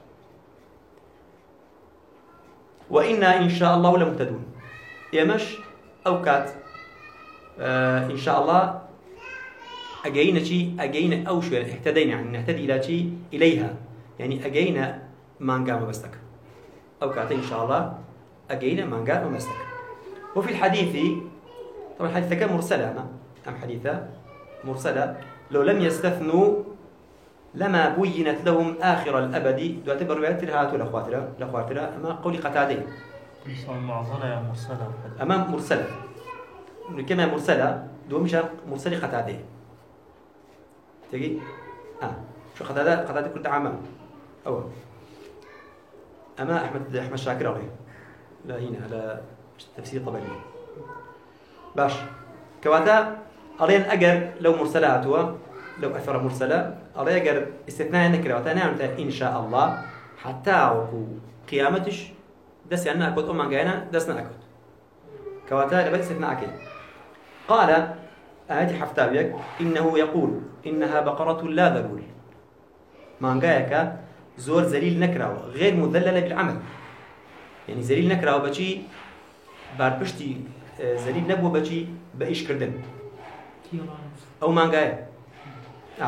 [SPEAKER 1] وإنا إن شاء الله لمهتدون يمش أو كات آه إن شاء الله أجينا شيء أجينا أو شو اهتدينا يعني نهتدي إلى شيء إليها يعني أجينا مانغا مبستك أو كات إن شاء الله أجينا مانغا مبستك وفي الحديث طبعا الحديث كان مرسلة أما أم حديثة مرسلة لو لم يستثنوا لما بينت لهم آخر الأبد تعتبر روايات هاتوا لأخواتنا لأخواتنا أما قولي قتادين
[SPEAKER 2] معظمها يا مرسلة
[SPEAKER 1] أمام مرسلة كما مرسلة دو مشان مرسلة قتادين تجي آه شو قتادة قتادة كنت عامة أول أما أحمد أحمد شاكر عليه لا هنا على تفسير طبري باش كواتا أرين أجر لو مرسلة هاتوا لو أثر مرسلة أرين أجر استثناء نكرة وتنام إن شاء الله حتى وكو قيامتش دس يعني أكود أم جاينا دسنا أكود كواتا لبس استثناء أكيد قال آية حفتابيك إنه يقول إنها بقرة لا ذلول ما جايك زور ذليل نكرة غير مذللة بالعمل يعني ذليل نكرة وبشي باربشتي ذليل نبوة بشي بإيش كردن أو ما جاي آه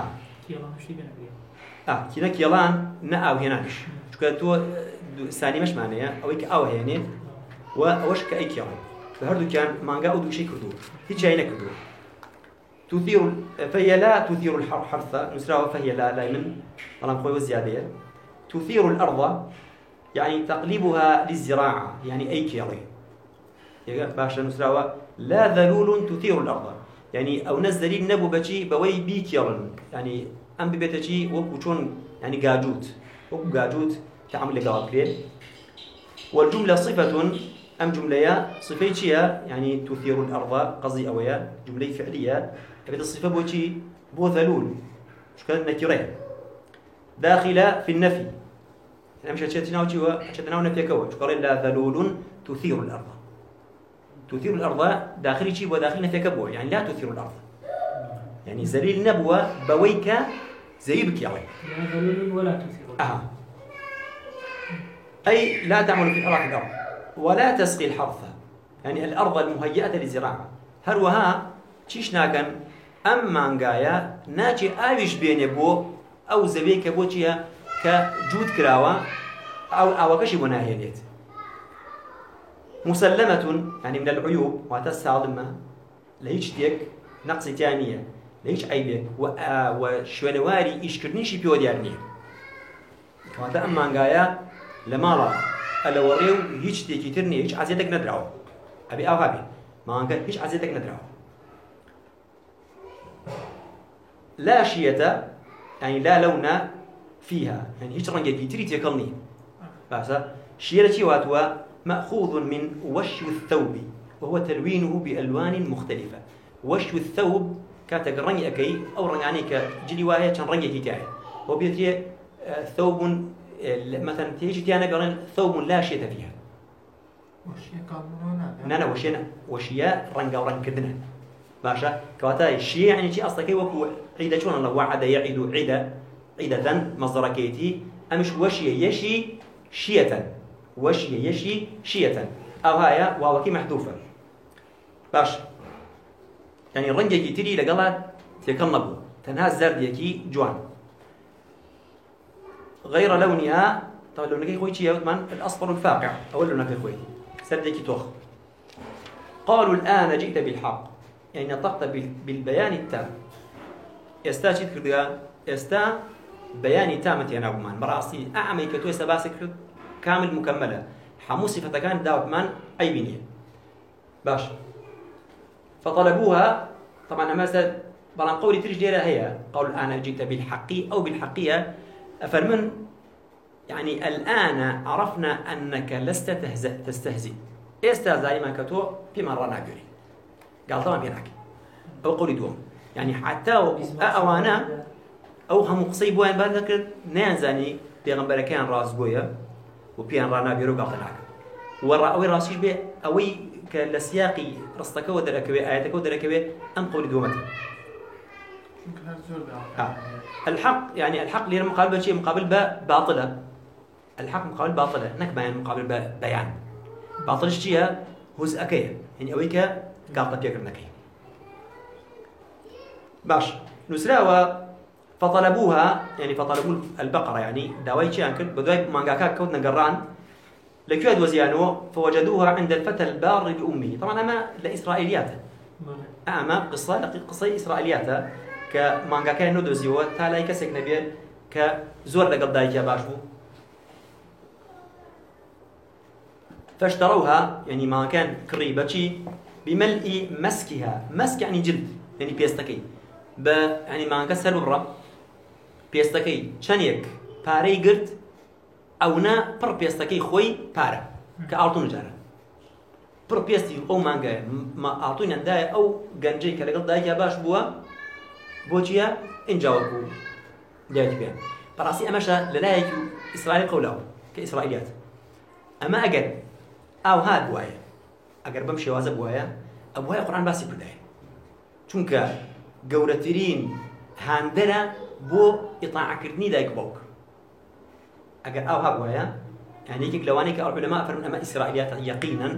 [SPEAKER 3] كيلان مشي بنبيه
[SPEAKER 1] آه كنا كيلان نأو هناش شو كتو ثاني مش معناه أو إك أو هني وأوش كأي كيلان فهردو كان مانجا أو دو شيء كردو هيك شيء نكردو تثير فهي لا تثير الحرث نسراها فهي لا لا من طالما قوي وزيادة تثير الأرض يعني تقلبها للزراعة يعني أي كيلان باشا نسراها لا ذلول تثير الأرض يعني أو نزلين نبو بشي بوي بيكيرن يعني أم ببيتشي وكوشون يعني جاجوت وكو جاجوت تعمل لقابلين والجملة صفة أم جملة صفيتشيا يعني تثير الأرض قصدي أويا جملة فعلية أبدا الصفة بوشي بو ذلول شو كانت نكرة داخلة في النفي أنا مش هتشتنا وشي وشتنا ونفي كوا شو قال لا ذلول تثير الأرض تثير الأرض داخلي شيء وداخلنا في كبوة يعني لا تثير الأرض يعني زليل نبوة بويك زي بكيالي
[SPEAKER 3] لا ذلول ولا تثير الأرض
[SPEAKER 1] آه. أي لا تعمل في الأرض الأرض ولا تسقي الحرث يعني الأرض المهيئة للزراعة هروها تشيش ناكن أما نقايا ناجي آويش بين بو أو زبيك بوشيها كجود كراوة أو أو كشي مناهيات مسلمة يعني من العيوب وتستعظمها لهيش ديك نقص تانية لهيش عيبك وشوانواري إشكرنيشي بيو ديارني كواتا أما نقايا لما رأى ألا وريو هيش ديكي ترني هيش عزيتك ندرعو أبي أو هابي ما نقال هيش عزيتك ندرعو لا شية يعني لا لون فيها يعني هيش رنجة تريد يكلني بس شيرتي واتوا مأخوذ من وشو الثوب وهو تلوينه بألوان مختلفة وشو الثوب كاتك رني أكي أو رني كجلي واهي كان رني كتاعي وبيتي ثوب مثلا تيجي تيانا بيرن ثوب لا شيء فيها
[SPEAKER 5] وشيا قانونا
[SPEAKER 1] نانا وشينا وشيا رنقا ورنق كدنا باشا كواتا الشيء يعني شيء أصلا كي وكو عيدة شون الله وعد يعيد عيدة عيدة مصدر كيتي أمش وشيا يشي شيئة وشي يشي شيئة أو هاي واوكي محذوفة باش يعني رنجكي تري لقلا تكنبو تنها زرديكي جوان غير لونها طبعا لونك خوي شيء من الأصفر الفاقع أو لونك خوي زرديكي توخ قالوا الآن جئت بالحق يعني نطقت بالبيان التام استاجد كردها استا بيان تامة يا نعمان براسي أعمي كتوي سباسك كامل مكملة حمو صفة كان داوت من أي بنية باش فطلبوها طبعا ما زال بلان قولي تريج ديرها هي قول أنا جئت بالحقي أو بالحقية أفرمن يعني الآن عرفنا أنك لست تهزأ تستهزئ استهزأ ما كتو في مرة ناقري قال طبعا بيناك أو قولي دوم يعني حتى أوانا أو هم قصيب وين بالذكر نانزاني بيغمبر كان راس بويا وبيان رانا بيرو قاطناك ورا أوي راسيش بي أوي كالسياقي رستك ودركبي آياتك ودركبي أم قولي دومتي آه. الحق يعني الحق اللي مقابل شيء مقابل باطلة الحق مقابل باطلة هناك بيان مقابل بيان باطل شيء هز أكيد يعني أويك قاطة فيك النكية باش نسراوا فطلبوها يعني فطلبوا البقرة يعني داوي شيء أنكر بدوي مانجاكا كودنا قران لكيد وزيانو فوجدوها عند الفتى البار بأمه طبعا أما لإسرائيليات أما قصة قصة إسرائيليات كمانجاكا نودوزيو تالاي كسك نبيل كزور لقد دايك باشو فاشتروها يعني ما كان قريبة بملء مسكها مسك يعني جلد يعني بيستكي ب يعني ما انكسر برا بيستكي شنيك باري قرد او نا بر بيستكي خوي بارا كاعطون جاره بر بيستي او مانجا ما اعطوني عندها او غنجي كلقل دايك باش بوا بوجيا ان جاوبوا دايك بيان براسي امشى للايك اسرائيل قوله كاسرائيليات اما اجل او هاد بوايا اگر بمشي واز بوايا ابوايا قران باسي بدايه چونکە گەورەترین هاندەرە بۆ ئیطاعەکردنی دایک باوک ئەگەر ئەو هەبوایە یعنی یەکێک لەوانەیە کە عولەما فەرمون ئەمە ئیسرائیلیاتە یەقینەن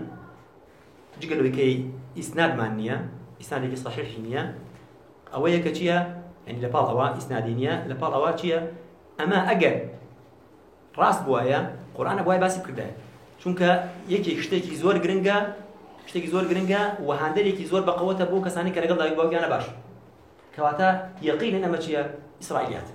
[SPEAKER 1] جگەلەوەی کە ئیسنادمان نییە ئیسنادێکی صەحیح نییە ئەوەیە کە چییە يعني لبال أوا إسنادينية لبال أوا شيء أما أجر راس بوايا قرآن بوايا باسي كده چونك يكي شتيكي زور جرينجا شتيكي زور جرينجا وهندليكي زور بقوته بو كساني كرجل دايق بواقي أنا باش كواتا يقين إنما شيء إسرائيليات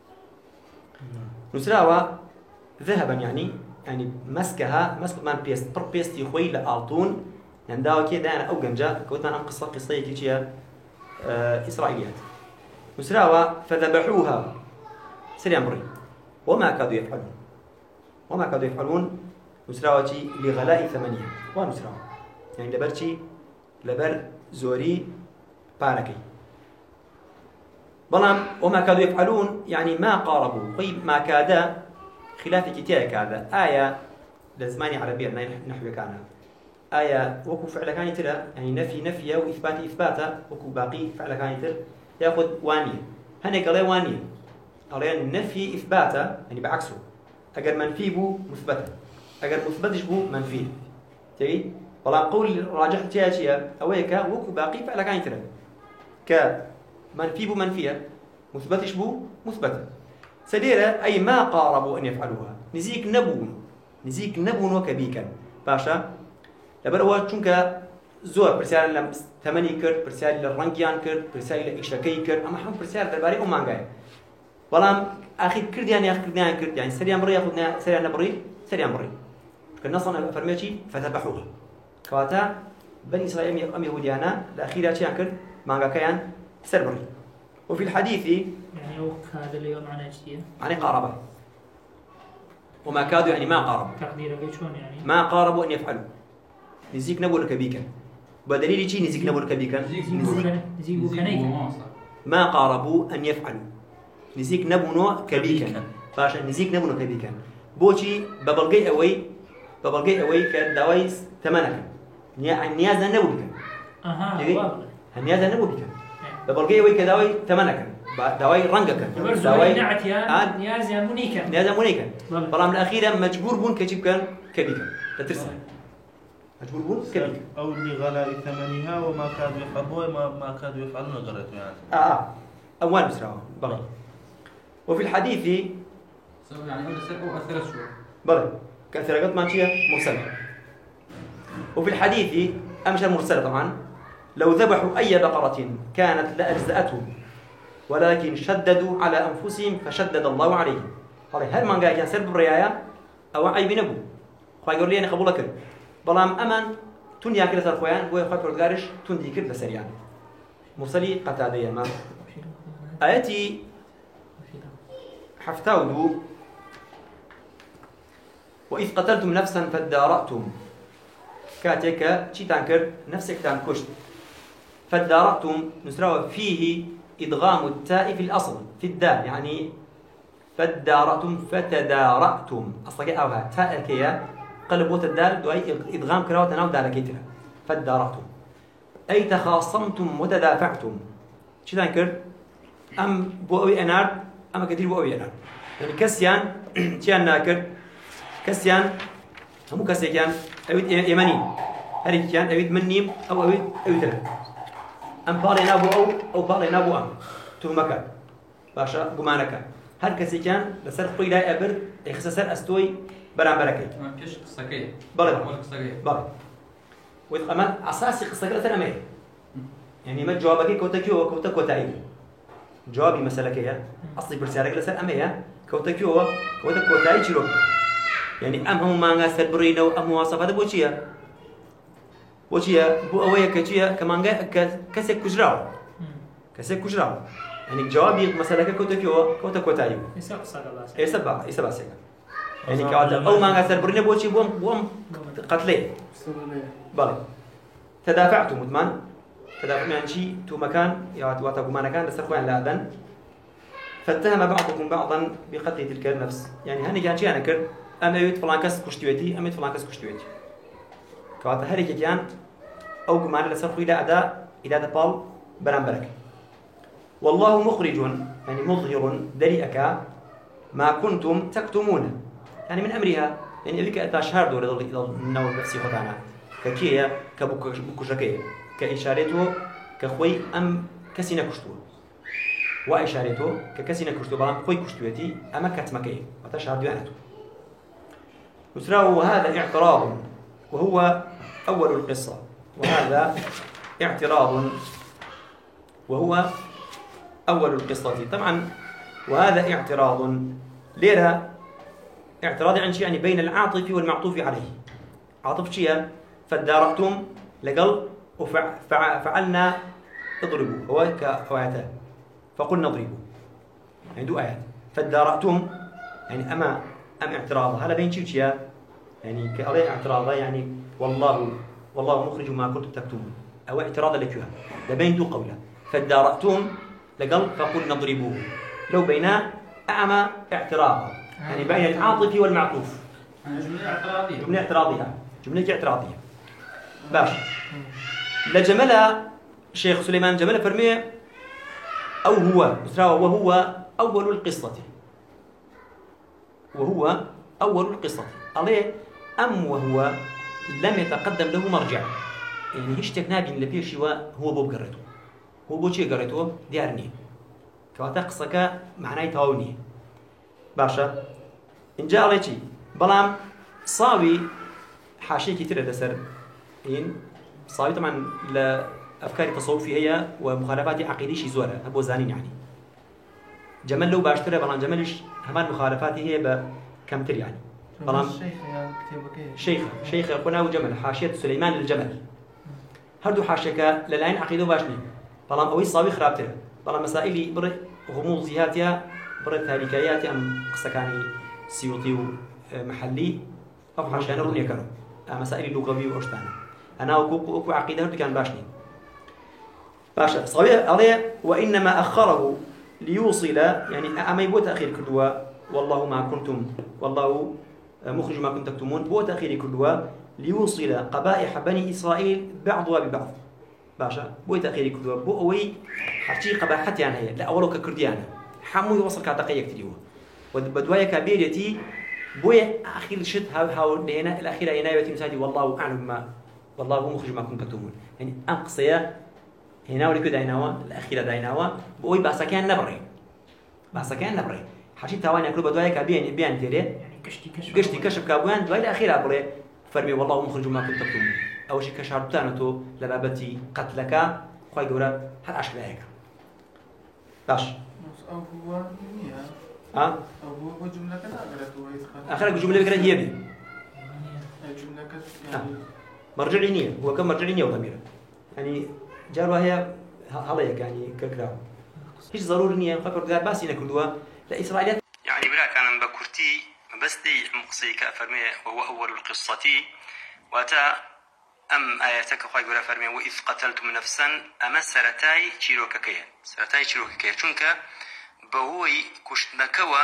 [SPEAKER 1] نسراوا ذهبا يعني يعني مسكها مسك من بيست بر بيست يخوي لألطون ينداو كده أنا أو جنجا كوتنا عن قصة قصية كيشيا آه إسرائيليات نسراوا فذبحوها سريع مري وما كادوا يفعلون وما كادوا يفعلون نسراوا شيء لغلاء ثمانية ونسراوا يعني لبر شيء لبر زوري باركي بلام وما كادوا يفعلون يعني ما قاربوا طيب ما كاد خلاف كتير كذا آية لزماني عربية نحو كان آية وكو فعل كان ترى يعني نفي نفي وإثبات إثباتا وكو باقي فعل كان ترى يأخذ وانية هني قال وانية قال نفي إثباتا يعني بعكسه أجر منفي بو مثبتا أجر مثبتش بو منفي تي بلام قول راجح تياشيا أويك وكو باقي فعل كان ترى ك منفي بو منفية مثبتش بو مثبتة سديرة أي ما قاربوا أن يفعلوها نزيك نبون نزيك نبون وكبيكا باشا لبروا چونك زور برسال لم ثماني كرد برسال للرنجيان كرد برسال لإشتكي كرد أما حم برسال درباري أمان جاي بلام أخي كرد يعني أخي كرديان كرد يعني سريع مري ياخذنا سريع نبري سريع مري كالنصنا فرميتي فذبحوها كواتا بني إسرائيل أم يهوديانا الأخيرة شيء كرد مانجا كيان سربري وفي الحديث
[SPEAKER 3] يعني هو هذا اللي معناه شيء
[SPEAKER 1] يعني قاربه وما كادوا يعني ما قاربوا
[SPEAKER 3] تقديره شلون يعني
[SPEAKER 1] ما قاربوا أن يفعلوا نزيك نبول كبيكا بدليل شيء نزيك نبول كبيكا
[SPEAKER 3] نزيك نزيك كنيكا
[SPEAKER 1] ما قاربوا أن يفعلوا نزيك نبونو كبيكا باشا نزيك نبونو كبيكا بوشي ببلغي أوي ببلغي أوي كدواي ثمانك نيازا نبولك
[SPEAKER 3] أها
[SPEAKER 1] النيازا نبولك ببلغي أوي كدواي ثمانك دواي رنجك
[SPEAKER 3] دواي نعتيا نيازا مونيكا
[SPEAKER 1] نيازا مونيكا برام الأخيرة مجبور بون كجيب كان كبيكا تترسل مجبور بون كبيكا
[SPEAKER 2] أو لغلاء ثمنها وما كادوا يفعلون ما ما كادوا يفعلون قرأت يعني
[SPEAKER 1] آه آه أموال مسراوة بلى وفي الحديث
[SPEAKER 4] يعني أول سنة أو ثلاث شهور
[SPEAKER 1] بلى كثيرات ماشية مرسلة وفي الحديث أمشى مرسلة طبعا لو ذبحوا أي بقرة كانت لأجزأتهم ولكن شددوا على أنفسهم فشدد الله عليهم هل من قال كان سرب الرياية أو عيب نبو خواهي يقول لي أنا قبولك بلام أمن تندي كده سرخوان هو خاطر الجارش تندي كده سريعا مرسلي قتادية ما آياتي حفتاودو وإذ قتلتم نفسا فادارأتم كاتيكا شي تانكر نفسك تانكشت فادارأتم نسراو فيه إدغام التاء في الأصل في الدال يعني فادارأتم فتدارأتم أصلا أوها تاء كيا قلبوت الدال دوي إدغام كراوة ناو دالكيتها فادارأتم أي تخاصمتم وتدافعتم شي تانكر أم بوأوي أنار أما كثير بوأوي أنار يعني كسيان شيان ناكر كسيان همو كسيان أويد يمني هريك كان أويد منيم أو أويد أويد له أم بالي نابو أو أو بالي نابو أم تو مكان باشا قمانك هر كسي كان لسر قيلا أبر يخسسر أستوي برام بركي
[SPEAKER 4] ما كش قصكية
[SPEAKER 1] بلى
[SPEAKER 4] ولا قصكية
[SPEAKER 1] بلى وإذ أمان أساسي قصة كلا ترى مين يعني ما جوابك كوتكيو وكوتك كوتايد جوابي مسألة كيا أصلي برسالك لسر أمية كوتكيو كوتك كوتايد شلو يعني أم هم مانغا سربرينا وأم مواصفات بوشيا بوشيا بو أويا كشيا كمان جا كسر كجراو كسر كجراو يعني جوابي مسألة كوتكيو كوتك كوتايد
[SPEAKER 3] يسقط صار
[SPEAKER 1] إيه سبعة إيه سبعة سكة يعني كواتا أو مانغا سربرينا بوشي بوم بوم قتلي بلى تدافعتم مدمان تدافع يعني شيء تو مكان يا واتقوا ما كان بس أخوان لا أذن فاتهم بعضكم بعضا بقتل تلك النفس يعني هني كان شيء أنا كر أما يد فلان كس كشتويتي أما يد فلان كس كشتويتي كواتا هريك كان أو جمانة لسرقوا إلى أداء إلى دبال برام برك والله مخرج يعني مظهر دريئك ما كنتم تكتمون يعني من أمرها يعني ذيك أتاشهر دور يضل يضل النوع نفسي خطانا ككية كبوكشكية كإشارته كخوي أم كسينا كشتو وإشارته ككسينا كشتو بلام خوي كشتويتي أما كتمكي وتشهد ديانته نسراه هذا اعتراض وهو أول القصة وهذا اعتراض وهو أول القصة طبعا وهذا اعتراض ليرة اعتراض عن شيء يعني بين العاطف والمعطوف عليه عاطف شيء فادارأتم لقل وفعلنا اضربوا هو كآياته فقلنا اضربوا يعني دو آيات فادارأتم يعني أما أم اعتراض هذا بين شيء شيء يعني كألي اعتراض يعني والله والله مخرج ما كنتم تكتمون أو اعتراض لكيها لبين دو قوله فادارأتم لقل فقلنا اضربوه لو بينا أعمى اعتراض يعني بين العاطف والمعطوف
[SPEAKER 4] جملة اعتراضية
[SPEAKER 1] جملة اعتراضية جملة اعتراضية باش لجملة شيخ سليمان جملة فرمي أو هو وهو أول القصة وهو أول القصة عليه أم وهو لم يتقدم له مرجع يعني هيش تكنابي اللي فيه شيء هو بوب قريته هو بو شيء قريته ديارني كواتا قصك معناه تاوني باشا إن جاء عليه شيء بلام صاوي حاشية كتير لسر إن صاوي طبعا لأفكار تصوفي هي ومخالفات عقيدية شي زورة أبو زانين يعني جمل له باشتري بلام جملش همان مخالفات هي بكمتر يعني بلام شيخ شيخ قناه وجمل حاشية سليمان للجمل هردو حاشيك للعين عقيدة باشني بلام أوي صاوي خرابتر بلام مسائلي بري غموضياتها بري تاريكياتي أم قصكاني سيوطي ومحلي أو حاشية نروني كانوا مسائل لغوية وأشتانا أنا وكو وكو عقيدة هردو كان باشني باشا صاوي عليه وإنما أخره ليوصل يعني أما يبو تأخير كردوا والله ما كنتم والله مخرج ما كنتم تكتمون بو تأخير كردوا ليوصل قبائح بني إسرائيل بعضها ببعض باشا بو تأخير كردوا بو أوي حرشي قباحتي يعني هي لا أولو ككرديانا حمو يوصل كعتقية كتيروا وبدوايا كبيرتي بويا أخير شد هاو هاو لهنا الأخيرة ينايبتي مساعدي والله أعلم ما والله مخرج ما كنتم تكتمون يعني أنقصية هنا ولكو دايناوا الأخيرة دايناوا بوي باسكان نبري باسكان نبري حشي تاواني أكلوا بدوايا كبيان بيان تيري
[SPEAKER 3] يعني كشتي كشف
[SPEAKER 1] قشتي كشف كابوان دواي الأخيرة بري فرمي والله مخرج ما كنتم تكتمون أول شيء كشارتانتو لبابتي قتلك خوي جورا هل أشكال هيك باش
[SPEAKER 5] أو هو نية
[SPEAKER 1] ها
[SPEAKER 5] أو هو جملة كذا أقرأت ويتخلى
[SPEAKER 1] آخرك جملة بكرة هي بي
[SPEAKER 5] جملة كذا يعني
[SPEAKER 1] مرجعي نية هو كم مرجعي نية وضميرة يعني جاروا هي هلايك يعني ككراو هيش ضروري نية فكر قال بس إنك كردوا لا إسرائيليات
[SPEAKER 6] يعني بلا كان بكرتي بس دي مقصي كفرمي وهو أول القصة واتا أم آياتك خوي يقول فرمي وإذ قتلتم نفسا أما سرتاي تشيروككيا سرتاي تشيروككيا چونك بوي كشتنكوا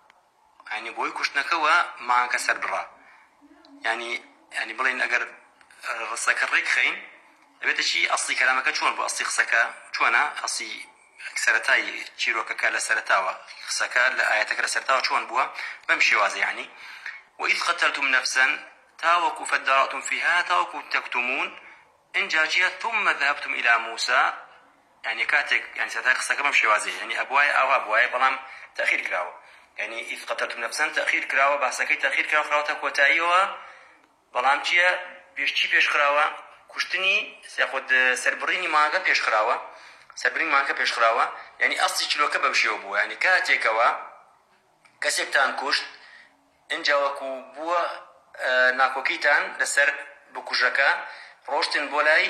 [SPEAKER 6] يعني بوي كشتنكوا معك سربرا يعني يعني بلين أجر رصك الريك خين أبيت شيء أصلي كلامك شون بو أصلي خسكا شونا أصلي سرتاي تشيروككا لسرتاوا خسكا لآياتك لسرتاوا شون بوا بمشي وازي يعني وإذ قتلتم نفسا تاوكوا فادارأتم فيها تاوكوا تكتمون إن جاجية ثم ذهبتم إلى موسى يعني كاتك يعني ستاخسك بمشي وازي يعني أبواي أو أبواي بلام تأخير كراوة يعني إذ قتلتم نفسا تأخير كراوة بحسكي تأخير كراوة كراوة تكوتايوة بلام چيا بيشتي بيش كراوة كشتني سياخد سربريني مانكا بيش كراوة سربريني مانكا بيش كراوة يعني أصلي چلوكا بمشي وبوا يعني كاتيكوا كسيكتان كشت إن جاوكو بوا ناكوكيتان لسر بكوجكا روشتن بولاي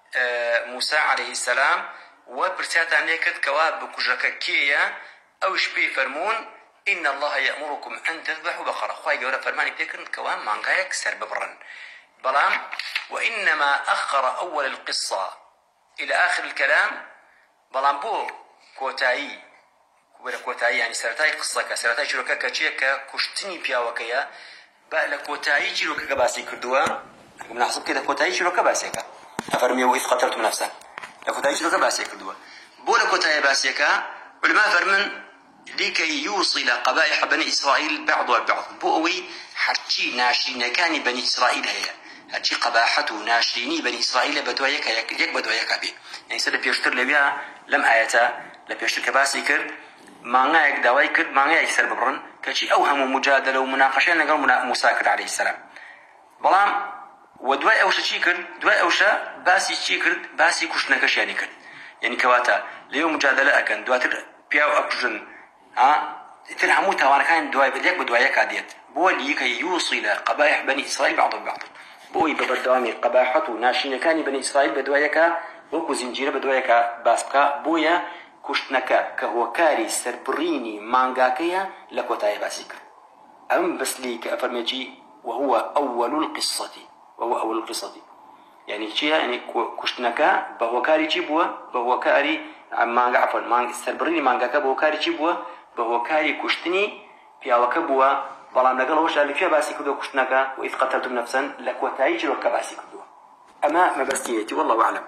[SPEAKER 6] موسى عليه السلام وبرساتان ليكت كوا بكوجكا كيا أو شبي فرمون إن الله يأمركم أن تذبحوا بقرة خواهي قولا فرماني بيكن كوا مانكايك سر ببرن بلام وإنما أخر أول القصة إلى آخر الكلام بلام بو كوتاي ولا كوتاي يعني سرتاي قصة سرتاي شروكا كاتشيكا كشتني بياوكيا بقى لكوتاي شروكا باسي كردوا من حسب كده كوتاي شروكا باسيكا أفرمي وإذ قتلتم نفسا لكوتاي شروكا باسي كردوا بو لكوتاي باسيكا علماء فرمن لكي يوصل قبائح بني إسرائيل بعضها البعض بو أوي حتى ناشرين كان بني إسرائيل هي هاتشي قباحته ناشريني بني إسرائيل بدويك يك بدويك به يعني سد بيشتر لبيا لم آياتا لبيشتر كباسي كر معناه دواي كر معناه يكسر ببرن كشي أوهم مجادلة ومناقشة نقول موسى عليه السلام بلام ودواي أوشا شيكر دواي أوشا باسي شيكر باسي كشنا كشياني كر يعني كواتا اليوم مجادلة أكن دواتر بياو أكجن ها تلهمو توانا كان دواي بديك بدواي كاديت بولي كي يوصل قبائح بني إسرائيل بعضهم بعض بوي ببردوامي قباحته ناشين كان بني إسرائيل بدواي كا وكو زنجيرة بدواي كا باسكا بويا كشتنكا كهو كاري سربريني مانغاكيا لكوتاي باسيك أم بس لي كأفرميجي وهو أول القصة وهو أول القصة يعني شيء يعني كشتنكا بهو كاري جيبوا بهو كاري مانغا عفوا مانغ سربريني مانغاكا بهو كاري جيبوا بهو كاري كشتني في أوكبوا بلام لقال وش اللي فيها باسي كدو كشتنكا وإذ قتلتم نفسا لكوتاي جلو كباسي كدو أما ما بستيتي والله أعلم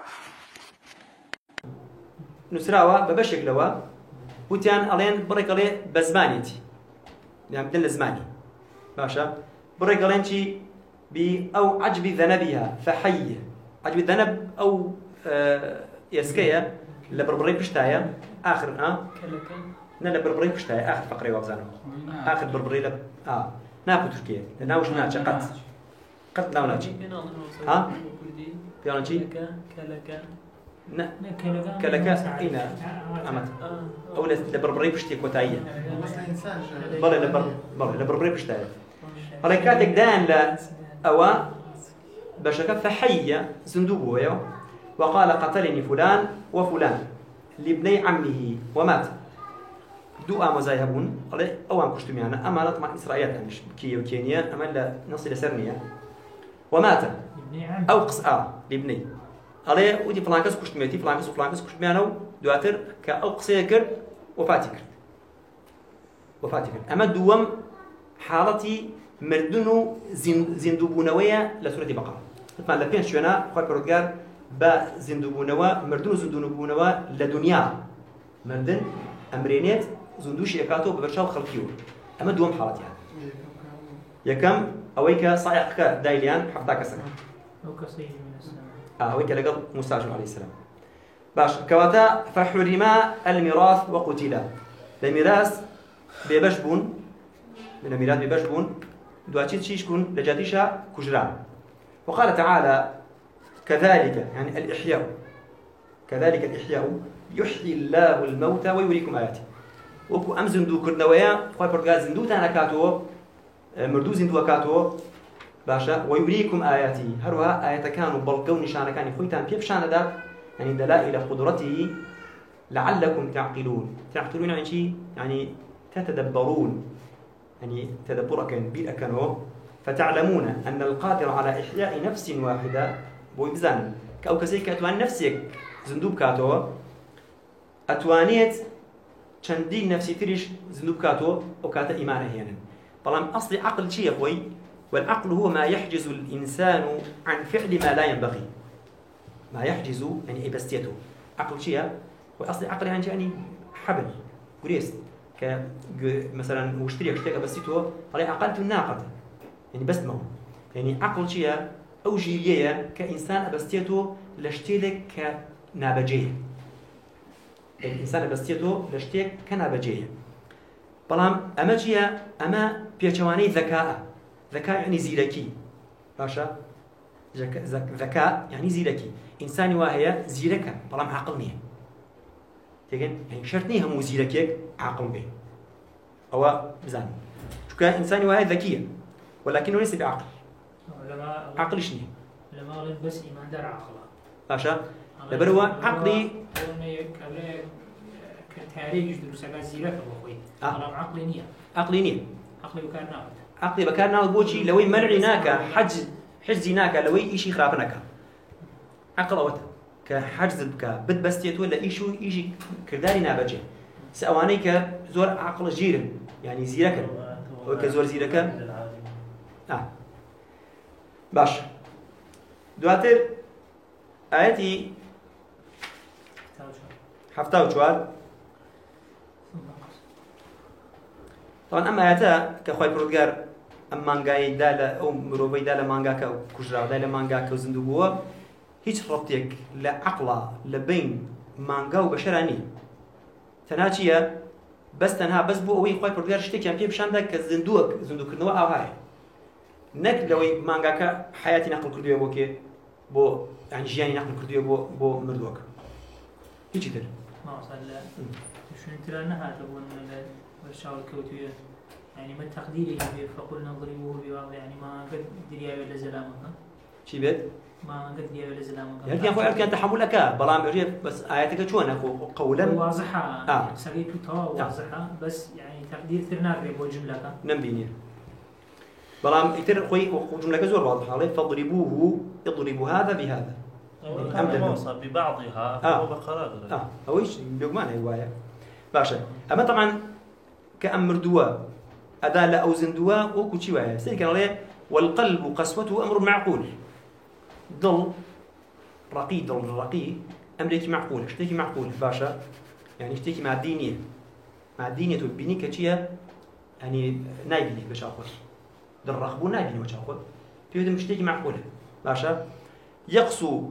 [SPEAKER 1] نسراوە بە بەشێکلەوە وتیان ئەڵێن بڕێکەڵێ بە زمانێتی یان بدەن لە زمانی باشە بڕێکەڵێن چی بی ئەو عەجبی ذەنەبیها فەحەیە عەجبی ذەنەب ئەو ئێسکەیە لە بڕبڕەی پشتایە ئاخر نە لە بڕبڕەی پشتایە ئاخر فەقرەی وابزانەوە ئاخر بڕبڕەی لە ناکو تورکیە لە ناوش ناچە قەت قەت ناو ناچی ها پێڵەن چی كلكا إنا أمت أو لبربري بشتي كوتاية بله لبر بله لبربري بشتاية حركاتك دان لا أوا بشكل فحية زندوبه وقال قتلني فلان وفلان لابني عمه ومات دو أما زايهبون قال أوان كشتمي أنا أما نطمع إسرائيل مش كي وكينيا أما لا نصل سرنيا ومات أو قص آه لابني عليه ودي فلانكس كشتميتي فلانكس وفلانكس كشتميانو دواتر كأو قصيكر وفاتكر وفاتكر أما دوام حالتي مردنو زندوبونوية لسورة بقرة طبعا لبين شونا خواه برودگار با زندوبونوا مردنو زندوبونوا لدنيا مردن أمرينيت زندوش يكاتو ببرشاو خلقيو أما دوام حالتي هذا يكم أويك صايقك دايليان حفظاك سنة
[SPEAKER 3] أو كصيد من السماء
[SPEAKER 1] أو كلقى موسى عليه السلام باش كواتا فحرما الميراث وقتلا الميراث ببشبون من الميراث ببشبون دواتي شيشكون لجاتيشا كجران وقال تعالى كذلك يعني الإحياء كذلك الإحياء يحيي الله الموتى ويريكم آياته وكو أم زندو كردنويا خواه برقال زندو تانا كاتو مردو زندو كاتو باشا ويريكم آياته هروها آيات كانوا بلقوا نشان كان خويتان بيفشان ذا يعني دلائل قدرته لعلكم تعقلون تعقلون يعني شيء يعني تتدبرون يعني تدبرك بيئكنوا فتعلمون أن القادر على إحياء نفس واحدة بويبزان كأو كسيك أتوان نفسك زندوب كاتو أتوانيت چندين نفسي تريش زندوب كاتو أو كاتا إيمانه هنا طالما أصل عقل شيء أخوي والعقل هو ما يحجز الإنسان عن فعل ما لا ينبغي ما يحجز يعني إبستيته عقل شيء وأصل عقل يعني يعني حبل قريس ك مثلا واشتري اشتري بسيته على عقلت الناقد يعني بس ما يعني عقل شيء أو جيلية كإنسان أبستيته لاشتيلك كنابجية الإنسان أبستيته لاشتيلك كنابجية بلام أما جيا أما بيجواني ذكاء ذكاء يعني زيركي باشا ذكاء يعني زيركي إنسان واهية زيركة بلام عقل نيه تيجن يعني شرطني هم زيركيك عقل به أو بزان شو كان إنسان واهية ذكية ولكنه ليس بعقل عقل شنو
[SPEAKER 3] لما غلط بس إيمان دار عقله
[SPEAKER 1] باشا لبروا عقلي
[SPEAKER 3] كتاريخ دروس على زيركة بخوي بلام عقلي نيه
[SPEAKER 1] عقلي نيه
[SPEAKER 3] عقلي وكان ناقد
[SPEAKER 1] عقلي بكار ناقد بوشي لوي منعناك حجز حجزناك لوي إشي خرافناك عقل أوت كحجز بك بتبستيت ولا إيشو إيشي كرداري نابجه سأواني كزور عقل جير يعني زيرك أو كزور زيرك آه باش دواتر آياتي حفتة وشوار طبعا أما آياتا كخوي برودگار أم مانگای داله أو مروبي داله مانگاكا وكجرا داله مانگاكا وزندوبوا هیچ ربطيك لعقله لبين مانگا وبشراني إنسان واهية زيركة بلام عقل شنية عقل شيء أو جيلية كإنسان أبستيته لاشتيلك كنابجية تناچية بس تنها بس بو أوي خوي بردار شتى كان في بشاندا كزندوق زندوق كنوا أو هاي نك لو مانجاكا حياتي نقل كردية بو كي بو يعني جياني نقل كردية بو بو مردوك هيك تر
[SPEAKER 3] ما وصل شو ترى نهار تقول برشاو الكوتية يعني ما تقديري فقلنا نضربه بواقع يعني ما قد دريا ولا زلامة
[SPEAKER 1] شي بيت
[SPEAKER 3] ما قد دريا ولا زلامة
[SPEAKER 1] يعني كان خوي كان تحملك بلام بيجي بس آياتك شو أنا قولا
[SPEAKER 3] واضحة
[SPEAKER 1] آه.
[SPEAKER 3] سقيت توا واضحة بس يعني تقدير ترنا ريبو جملة
[SPEAKER 1] نبيني بلام يتر خوي وجملة زور واضحة عليه فاضربوه اضربوا هذا بهذا
[SPEAKER 2] كان موصى ببعضها
[SPEAKER 1] آه.
[SPEAKER 2] وبقرار
[SPEAKER 1] اه هو ايش بيقمان هوايه باشا اما طبعا كأمر دواء أداة لا أوزن دواء وكوتشي وايا سيدي كان عليه والقلب قسوته أمر معقول ضل رقي ضل رقي أمريكي معقول اشتكي معقول باشا يعني اشتكي مع الدينية مع الدينية تبيني كتشيا يعني نايبني باش أخذ ضل رخبو نايبني باش أخذ في مشتكي معقولة باشا يقسو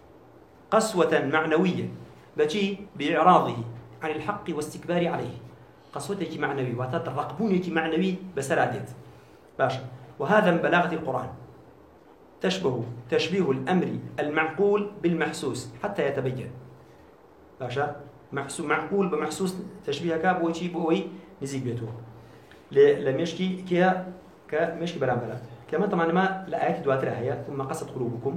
[SPEAKER 1] قسوة معنوية بتي بإعراضه عن الحق واستكبار عليه قسوتك معنوي وتترقبونك معنوي بسرادت باشا وهذا من بلاغة القرآن تشبه تشبيه الأمر المعقول بالمحسوس حتى يتبين باشا محسوس معقول بمحسوس تشبيه كاب ويشي بوي نزيد بيته لم يشكي كيا كمشكي بلان بلان كما طبعا ما الآيات دواترها هي ثم قست قلوبكم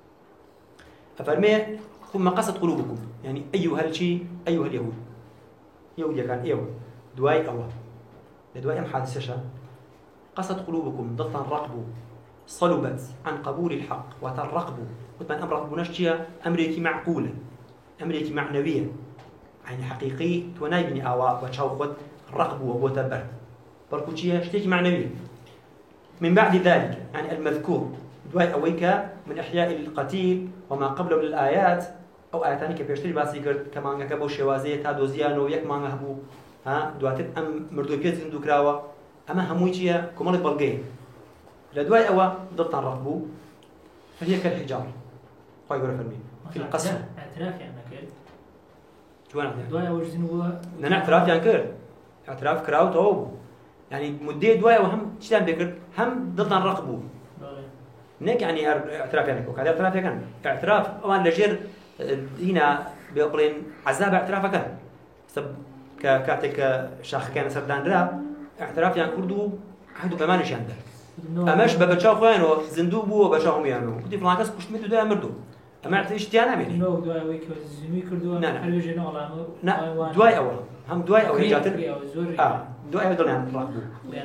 [SPEAKER 1] أفرمي ثم قست قلوبكم يعني أيها الشيء أيها اليهود يهود كان إيوه دواي أوه لدواي أم حادثة قست قلوبكم ضغطا رقبوا صلبت عن قبول الحق وترقبوا قلت من أمر رقبوا نشتيا أمريكي معقولة أمريكي معنوية يعني حقيقي توناي بني آواء وتشوخت رقبوا وبوتبر بركوتشيا اشتيكي معنوية من بعد ذلك يعني المذكور دواي أويك من إحياء القتيل وما قبله من الآيات أو آياتاني كبيرتري باسي قرد كمان كبو شوازية تادو زيانو يك ما هبو ها دواتر أم مردوكيت زندو كراوة أما همويتيا كمال بلغي لدواي أوا ضبطا رقبو فهي كالحجار قوي قرر فرمي في القصر
[SPEAKER 3] اعتراف يعني كيف
[SPEAKER 1] شو أنا
[SPEAKER 3] دواي أوج زنو
[SPEAKER 1] نحن اعتراف يعني كير اعتراف كراو توبو يعني مدة دواي وهم شتان بيكر هم ضبطا رقبو نك يعني اعتراف يعني وكذا اعتراف كان اعتراف أوان لجير هنا بيقولين عذاب اعتراف كان سب كاتك شاخ كان سردان را اعتراف يعني كردو حدو بمانش عنده أماش ببتشاو خوانو زندوبو وبشاهم يانو كنت فلان كاس كشت متو ده مردو أما اعتراف تيانا مني
[SPEAKER 3] نو دواي ويك زنوي كردو حلو جنا والله
[SPEAKER 1] نا دواي أول هم دواي أول جاتر آه دواي أول يعني راقبو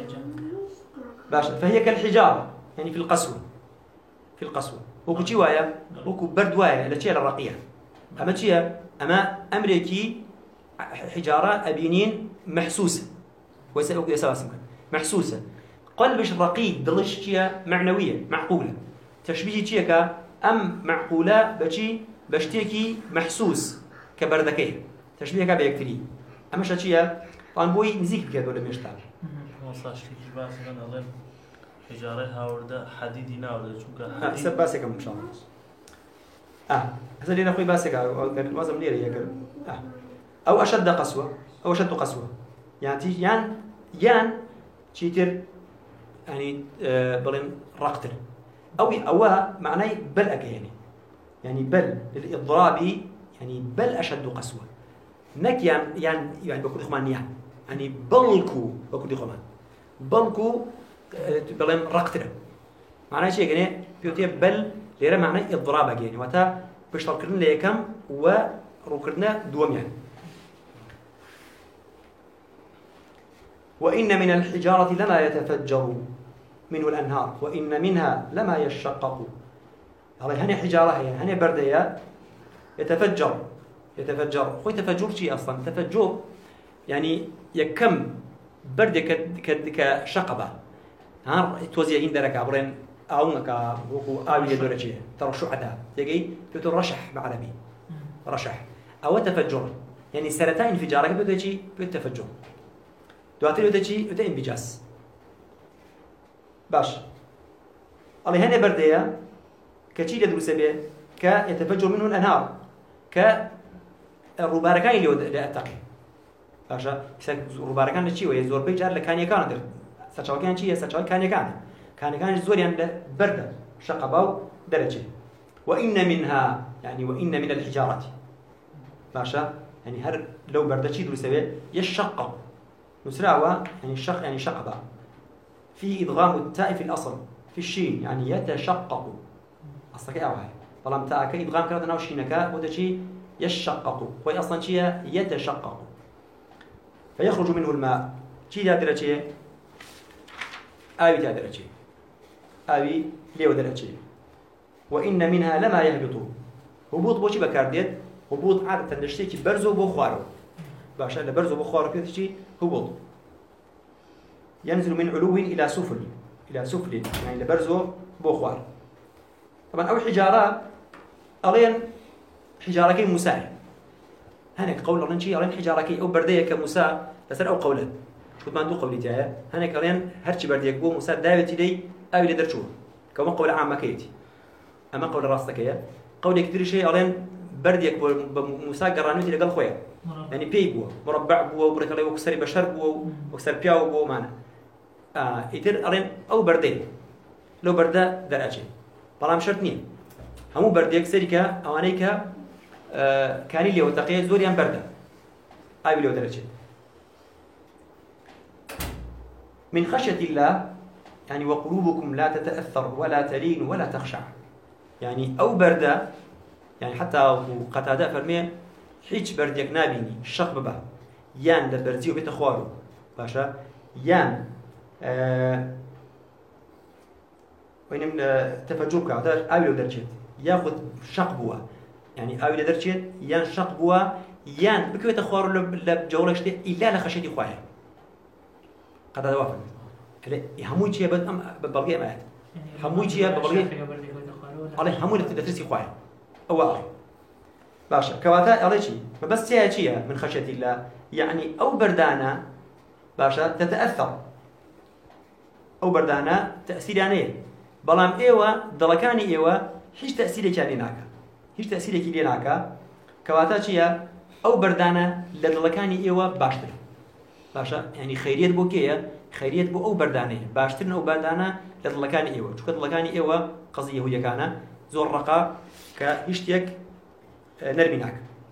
[SPEAKER 1] باش فهي كالحجارة يعني في القسوة في القسوة وكو شي وايا وكو برد وايا لشيء الرقية أما شيء أما أمريكي حجارة أبينين محسوسة ويسألوك يسأل محسوسة قلبش رقيق دلش شيء معنوية معقولة تشبيه شيء كا أم معقولة بشي بشتيكي محسوس كبردكية تشبيه كا بيكتري أما شيء طبعا بوي نزيك بكذا ولا ميشتغل
[SPEAKER 2] وصاش تيجي بس أنا أظن حجارة هاورده حديدي ناورده شو
[SPEAKER 1] ها سب باسك إن شاء الله آه هذا اللي نخوي باسك أو كان وزن ليرة يقول آه أو أشد قسوة أو أشد قسوة يعني تيجي يان يان شيتر يعني آه بلين رقتر أو أو معناه بل أك يعني يعني بل للإضراب يعني بل أشد قسوة نك يعني يعني يعني بقول إخوان يعني يعني بلكو بقول إخوان بلكو بلين رقتر معناه شيء يعني بيوتي بل ليرة معناه إضراب يعني وتا بشتغل كرنا ليكم وركرنا دوم يعني وإن من الحجارة لما يتفجر منه الأنهار وإن منها لما يشقق هذا هني حجارة هي هني بردية يتفجر يتفجر هو تفجر شيء أصلا تفجر يعني يكم برد ك كشقبة ها توزيعين درك عبرين أونك وكو آوية درجة ترشح ده تجي تقول رشح بعربي رشح أو تفجر يعني سرطان انفجارك بتجي بالتفجر دواتي بتجي بده انبجاس باش الله هنا بردية كشيء يدرس به كيتفجر منه الأنهار كالرباركان اللي أتقي باشا ڕووبارەکان لە چیوە زۆربەی جار لە کانیەکان درد سەرچاوەکان چیە سەرچاوی کانیەکانە کانەکانش زۆریان لە بەردە شەقەبا و دەرەچێت وإن منها يعني وإن من الحجارة باشا يعني هر لو بردشي دروسوي يشقق نسراوا يعني شق يعني شقبة في إدغام التاء في الأصل في الشين يعني يتشقق أصلا كي أوهاي طالما تاء كي إدغام كرات ناو شينكا ودشي يشقق وهي أصلا شيء يتشقق فيخرج منه الماء شي دادرتشي آوي دادرتشي آوي ليو درتشي وإن منها لما يهبط هبوط بوشي بكارديت هبوط عادة لشتيكي برزو بو خوارو باشا لبرزو بو خوارو كيف هبوط ينزل من علو إلى سفل إلى سفل يعني لبرزو بو خوار طبعا أو حجارة ألين حجارة كي مساء هناك قول ألين شي ألين حجارة كي أو بردية كمساء بسر أو قولان شو ما ندو قولي جاية هناك ألين هرشي بردية كبو مساء داوتي دي أو اللي درشوه كما قول عامة كيتي أما قول راستك يا قول كثير شيء ألين برديك بمساء قرانوتي لقال خويا يعني بي بوا مربع بوا وبرك الله وكسر بشر بوا وكسر بياو بوا معنا آه يتر ألين أو بردين لو بردا درجة بلام شرطني همو برديك سريكا أوانيكا آه كان اللي وتقيه زوريان بردا أي بلو درجة من خشية الله يعني وقلوبكم لا تتأثر ولا تلين ولا تخشع يعني أو بردا يعني حتى قتادة فرمي هيج برديك نابيني الشق ببا يان لبرزي وبيت خوارو باشا يان آه وينم تفجرك هذا أول درجة ياخذ شق بوا يعني أول درجة يان شق بوا يان بكويت خوارو لبجولش دي إلا لخشيتي خوايا قتادة وافق هموي شيء بد أم ببلغي ما هموي شيء ببلغي عليه هموي لتدرسي خوايا أو باشا كواتا عليه شيء فبس شيء شيء من خشية الله يعني أو بردانا باشا تتأثر أو بردانا تأثير يعني بلام إيوة دلكاني إيوة هيش تأثير كاني ناكا هيش تأثير كي ناكا كواتا شيء أو بردانا لدلكاني إيوة باشتر باشا يعني خيرية بوكية خيرية بو أو بردانه باشترن أو بردانه لدلكاني إيوة شو كدلكاني إيوة قضية هي كان زور رقا كهشتيك نرميناك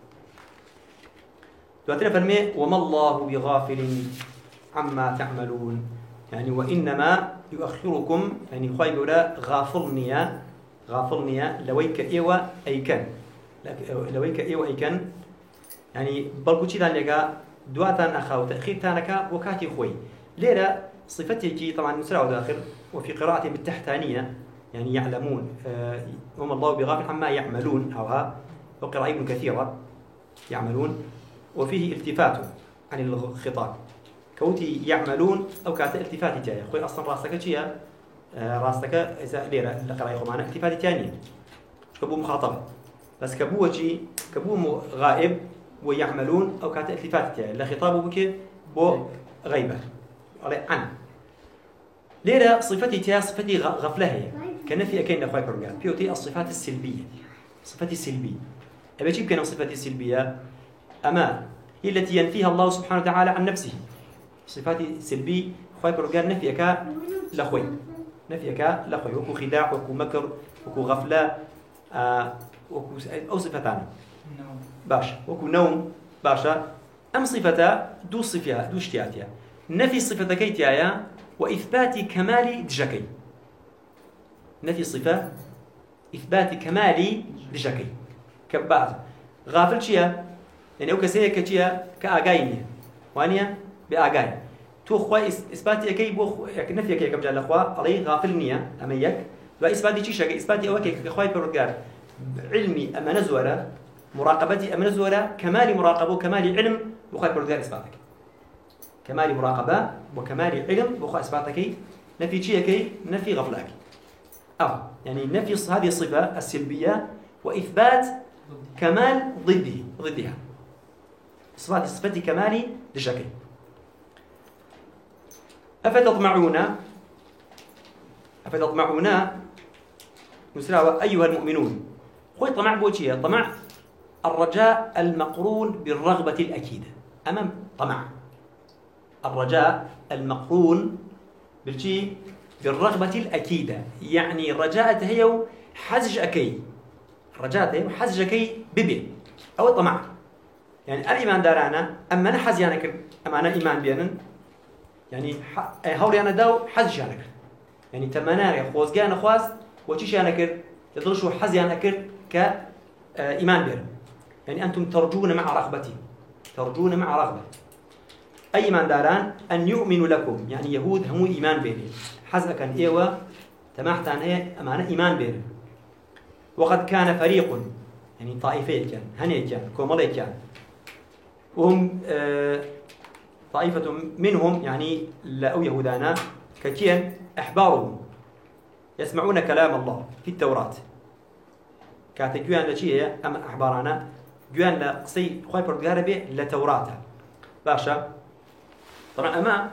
[SPEAKER 1] دواتنا فرمي وما الله بغافل عما تعملون يعني وإنما يؤخركم يعني خواهي يقول غافلنيا غافلنيا لويك إيوة أي كان لويك إيوة أي كان يعني بلقو شي ذلك دواتان أخا وتأخير تانك وكاتي خوي ليرة صفتي طبعا مسرع داخل وفي قراءة بالتحتانية يعني يعلمون آه وما الله بغافل عما يعملون أو ها وقراءة كثيرة يعملون وفيه التفات عن الخطاب كوتي يعملون أو كات التفات جاية خوي أصلا راسك شيء آه راسك إذا ليرة قراءة معنا التفات ثانية كبو مخاطبة بس كبو شيء كبو غائب ويعملون أو كات التفات جاية لا خطابه بك بو غيبة على عن ليرة صفتي تيا صفتي غفلة هي كنفي أكين أخوي برجال بيوتي الصفات السلبية صفتي السلبية أبي أجيب كنا صفتي السلبية أما هي التي ينفيها الله سبحانه وتعالى عن نفسه صفاتي السلبية أخوي برجال نفي أكا لأخوي نفي أكا لأخوي وكو خداع وكو مكر وكو غفلة آه وكو أو صفتان باش وكو نوم باشا أم صفتا دو صفيها دو اشتياتها نفي صفة كيتيايا وإثبات كمال دجكي نفي صفة إثبات كمال دجكي كبعض غافل شيا يعني أو كسيه كشيا كأجايني وانيا بأجاي تو خوا إثبات يكي بو نفي يكي كم جل خوا عليه غافل نية أميك وإثبات شيء شيء إثبات أوكي كخواي برجال علمي أما نزورة مراقبتي أما نزورة كمال مراقبة كمال علم وخواي برجال إثباتك كمال مراقبة وكمال علم وخوا إثباتك نفي شيء كي نفي غفلك أو يعني نفي هذه الصفة السلبية وإثبات كمال ضده ضدها صفات صفة كمال دجاكي أفتطمعون أفتطمعون نسراوى أيها المؤمنون خوي طمع بوجيه طمع الرجاء المقرون بالرغبة الأكيدة أمام طمع. الرجاء المقرون بالشي بالرغبة الأكيدة، يعني الرجاء هي حزج أكي، الرجاء هي حزج أكي ببي أو طمع. يعني الإيمان دارانا أما أنا حزيانا كر أما أنا إيمان بينن يعني هولي أنا داو حزج أنا كر، يعني تمناري خوزجي أنا خواز وشيش أنا كر تدرشوا حزي أنا كر كإيمان بينن. يعني أنتم ترجون مع رغبتي، ترجون مع رغبة. أي إيمان داران أن يؤمنوا لكم، يعني يهود هم إيمان بينهم حزق كان إيوة تماحت عن هي أمانة إيمان بينهم. وقد كان فريق يعني طائفة كان هني كان كومالي كان وهم آه طائفة منهم يعني لا يهودانا ككين أحبارهم يسمعون كلام الله في التوراة كانت جوان لشيء أما أحبارنا جوان لقصي خوي بردقار به لتوراته باشا. طبعا أما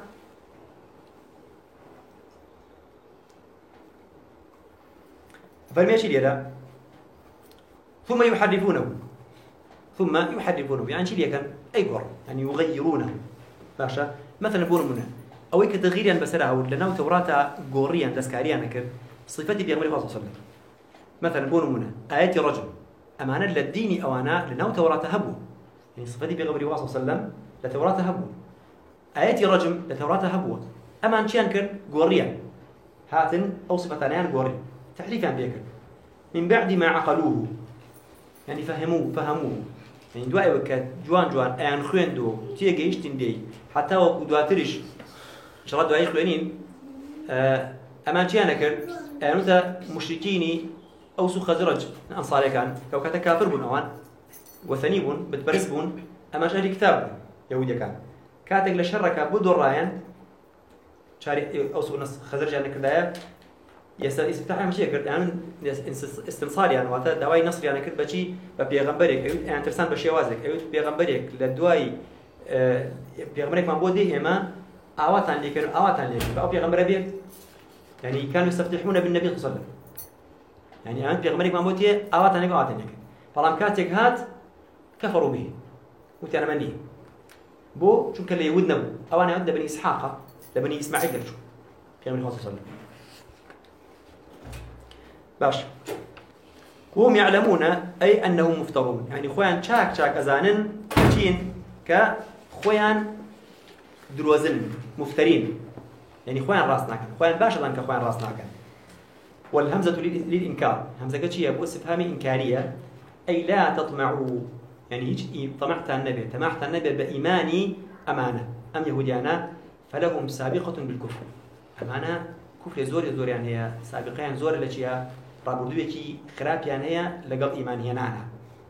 [SPEAKER 1] فرميشي ليلا ثم يحرفونه ثم يحرفونه يعني شيء كان أي قر يعني يغيرونه باشا. مثلا بقول منا أو كتغييرا بسرعة ولا نو توراة قوريا دسكاريا نكر صفتي بيغمر الله صلى الله عليه وسلم. مثلا بقول منا آيات رجل أمانة للدين أو أنا لنو توراة هبو يعني صفتي بيغمر الله صلى الله عليه وسلم لتوراة هبو آيات رجل لتوراة هبو أمان شيء نكر قوريا هاتن أو صفتان قوري تحريفا بيكر من بعد ما عقلوه يعني فهموه فهموه يعني دواء وكات جوان جوان أيان خويندو تيجي يشتين دي حتى ودواترش شرط دواء خوينين أمان شيء نكر أنت مشركيني أو سو خزرج أنصاري كان لو كات كافر بون أوان وثنيبون بتبرس بون أما شاري كتاب يهودي كان كاتك لشركة بدور رايان شاري أو سو نص خزرج أنا كذا يستفتح مشي كرد يعني استنصار يعني وقت دواي نصر يعني كرد بشي ببيغمبرك يعني ترسان بشيوازك أيوت بيغمبرك للدواي بيغمبرك ما بودي إما أواتان ليكن أواتان ليكن أو بيغمبر بيك يعني كانوا يستفتحون بالنبي صلى الله عليه وسلم يعني أنت بيغمبرك ما بودي أواتان ليكن أواتان ليكن فلام كاتك هات كفروا به وتأمنيه بو شو كله يودنا بو أوانا يود بني إسحاق لبني إسماعيل لشو بيغمبر صلى الله عليه وسلم باش. وهم يعلمون أي أنهم مفترون يعني خوان شاك شاك أزانن كين كخوان دروزن مفترين يعني خوان راسنا كان خوان باش لان كخوان راسنا كان. والهمزة للإنكار همزة كشيء أبو استفهام إنكارية أي لا تطمعوا يعني هيك طمعت النبي تمحت النبي بإيماني أمانة أم يهوديانا فلهم سابقة بالكفر أمانة كفر زور زور يعني هي سابقين زور لشيء رابردويكي خراب يعني هي لقل إيمانية نعنى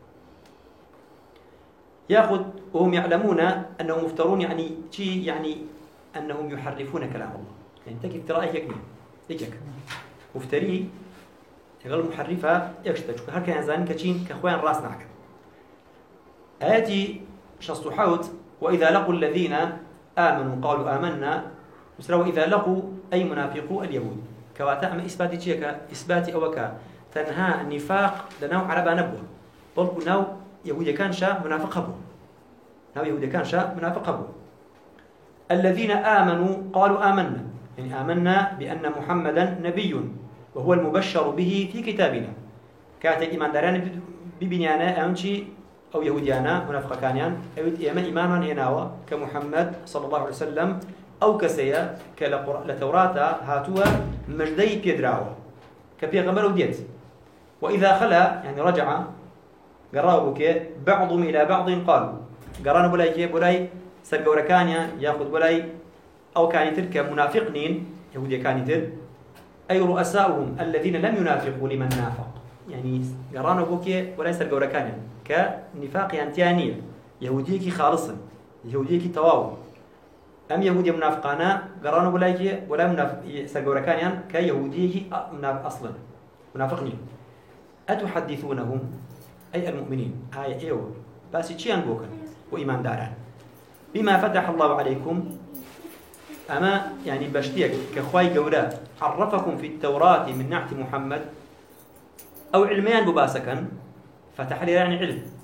[SPEAKER 1] ياخذ وهم يعلمون أنهم مفترون يعني شيء يعني أنهم يحرفون كلام الله يعني تكي افتراء هيك هيك مفتري يقول محرفة يكشتك هر كان زان كشين كخوان راس نعك آياتي شصت حوت وإذا لقوا الذين آمنوا قالوا آمنا مسروا إذا لقوا أي منافقوا اليهود كواتا أما إثباتي شيء إثباتي أو كا تنهى النفاق لنوع عربا نبوه طلبوا نوع يهودي كان شاء منافق هبو نوع يهودي كان شاء منافق هبو الذين آمنوا قالوا آمنا يعني آمنا بأن محمدا نبي وهو المبشر به في كتابنا كانت إيمان داران ببنيانا أنشي أو يهوديانا منافق كانيان أو إيمان إيمانا يناوى كمحمد صلى الله عليه وسلم أو كسيا كالتوراة هاتوا مجدي بيدراوة كبيغمبر وديت وإذا خلا يعني رجع قراوك بعضهم إلى بعض قالوا قرانا بلاي كي بلاي سرقوا ركانيا ياخذ بلاي أو كان تلك منافقين يهودي كان تل أي رؤساؤهم الذين لم ينافقوا لمن نافق يعني قرانا بوكي بلاي سرقوا ركانيا كنفاق ينتيانية يهوديكي خالصا يهوديكي تواو أم يهودي منافقانا قرانا بلايكي ولا منافق سرقوا ركانيان كيهوديه منافق أصلا منافقين أتحدثونهم أي المؤمنين آية إيوه بس شيئا بوكا وإيمان داران بما فتح الله عليكم أما يعني بشتيك كخواي قولا عرفكم في التوراة من نعت محمد أو علميان بباسكا فتح لي يعني علم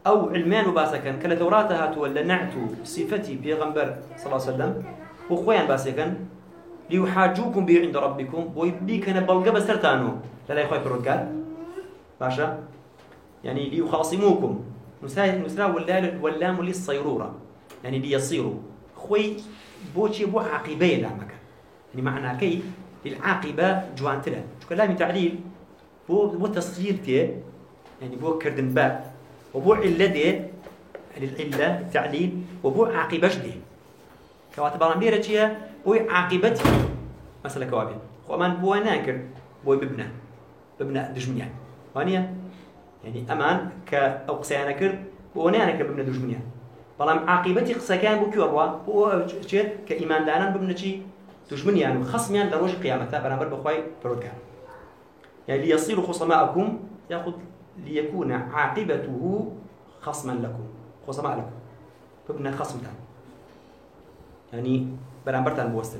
[SPEAKER 1] أو علمان وباسكن كلا توراتها تولى نعتو صفتي بيغمبر صلى الله عليه وسلم وخويا باسكن ليحاجوكم به عند ربكم ويبيك أنا بلقى بسرتانو لا لا يخوي برجال باشا يعني ليخاصموكم مساعد مسرا واللام واللام للصيرورة يعني ليصيروا خوي بوشي بو عاقبة لامك يعني معنى كي العاقبة جوان تلا شو كلام تعليل بو بو تصغير تي يعني بو كردن باب وبو علة دي يعني العلة التعليل وبو عاقبة جدي كواتب رمبيرة شيء بو عاقبتي مثلا كوابين خو أمان بو ناكر بو ببنى ببنى دجمنيان وانيا يعني أمان كأقصيانا كر بو ناكر ببنى دجمنيان بلام عاقبتي قصة كان بو كوروا بو شيء كإيمان دانا ببنى شيء دجمنيان وخصميان لروج قيامته برامبر بخواي برودكان يعني ليصيروا خصماءكم يأخذ ليكون عاقبته خصما لكم خصماء لكم فبنا خصم تان يعني برامبرتان بوستن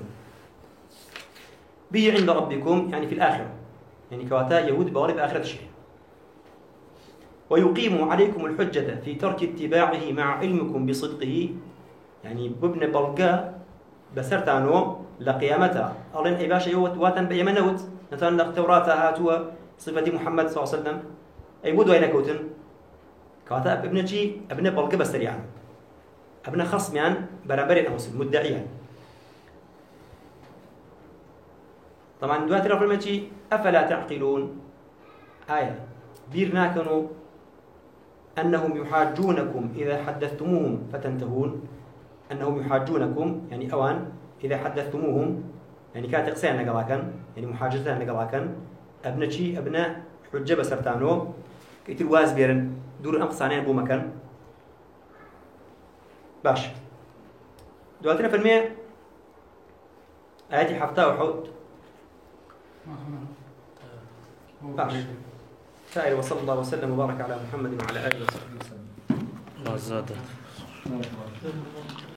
[SPEAKER 1] به عند ربكم يعني في الآخرة يعني كواتا يهود بوالي في آخرة الشيء ويقيم عليكم الحجة في ترك اتباعه مع علمكم بصدقه يعني ببن بلقاء بسرتانو لقيامته أولين أي باشا يوت واتن بيمنوت نتان التوراة هاتوا صفة محمد صلى الله عليه وسلم أي بود وين كوتن كواتا ابن شي ابن بلقى بسريعا ابن خصميان برابر أوسل مدعيا طبعا دوات رفع شي أفلا تعقلون آية بيرنا كانوا أنهم يحاجونكم إذا حدثتموهم فتنتهون أنهم يحاجونكم يعني أوان إذا حدثتموهم يعني كانت تقسينا نقلاكن يعني محاجزتنا نقلاكن ابن شي ابن حجة بسرتانو كيتر واز بيرن دور أمقصانين بو مكان باش دواتنا في المية آياتي حفتة وحود باش سائل وصلى الله وسلم وبارك على محمد وعلى آله وصحبه وسلم
[SPEAKER 2] الله زاده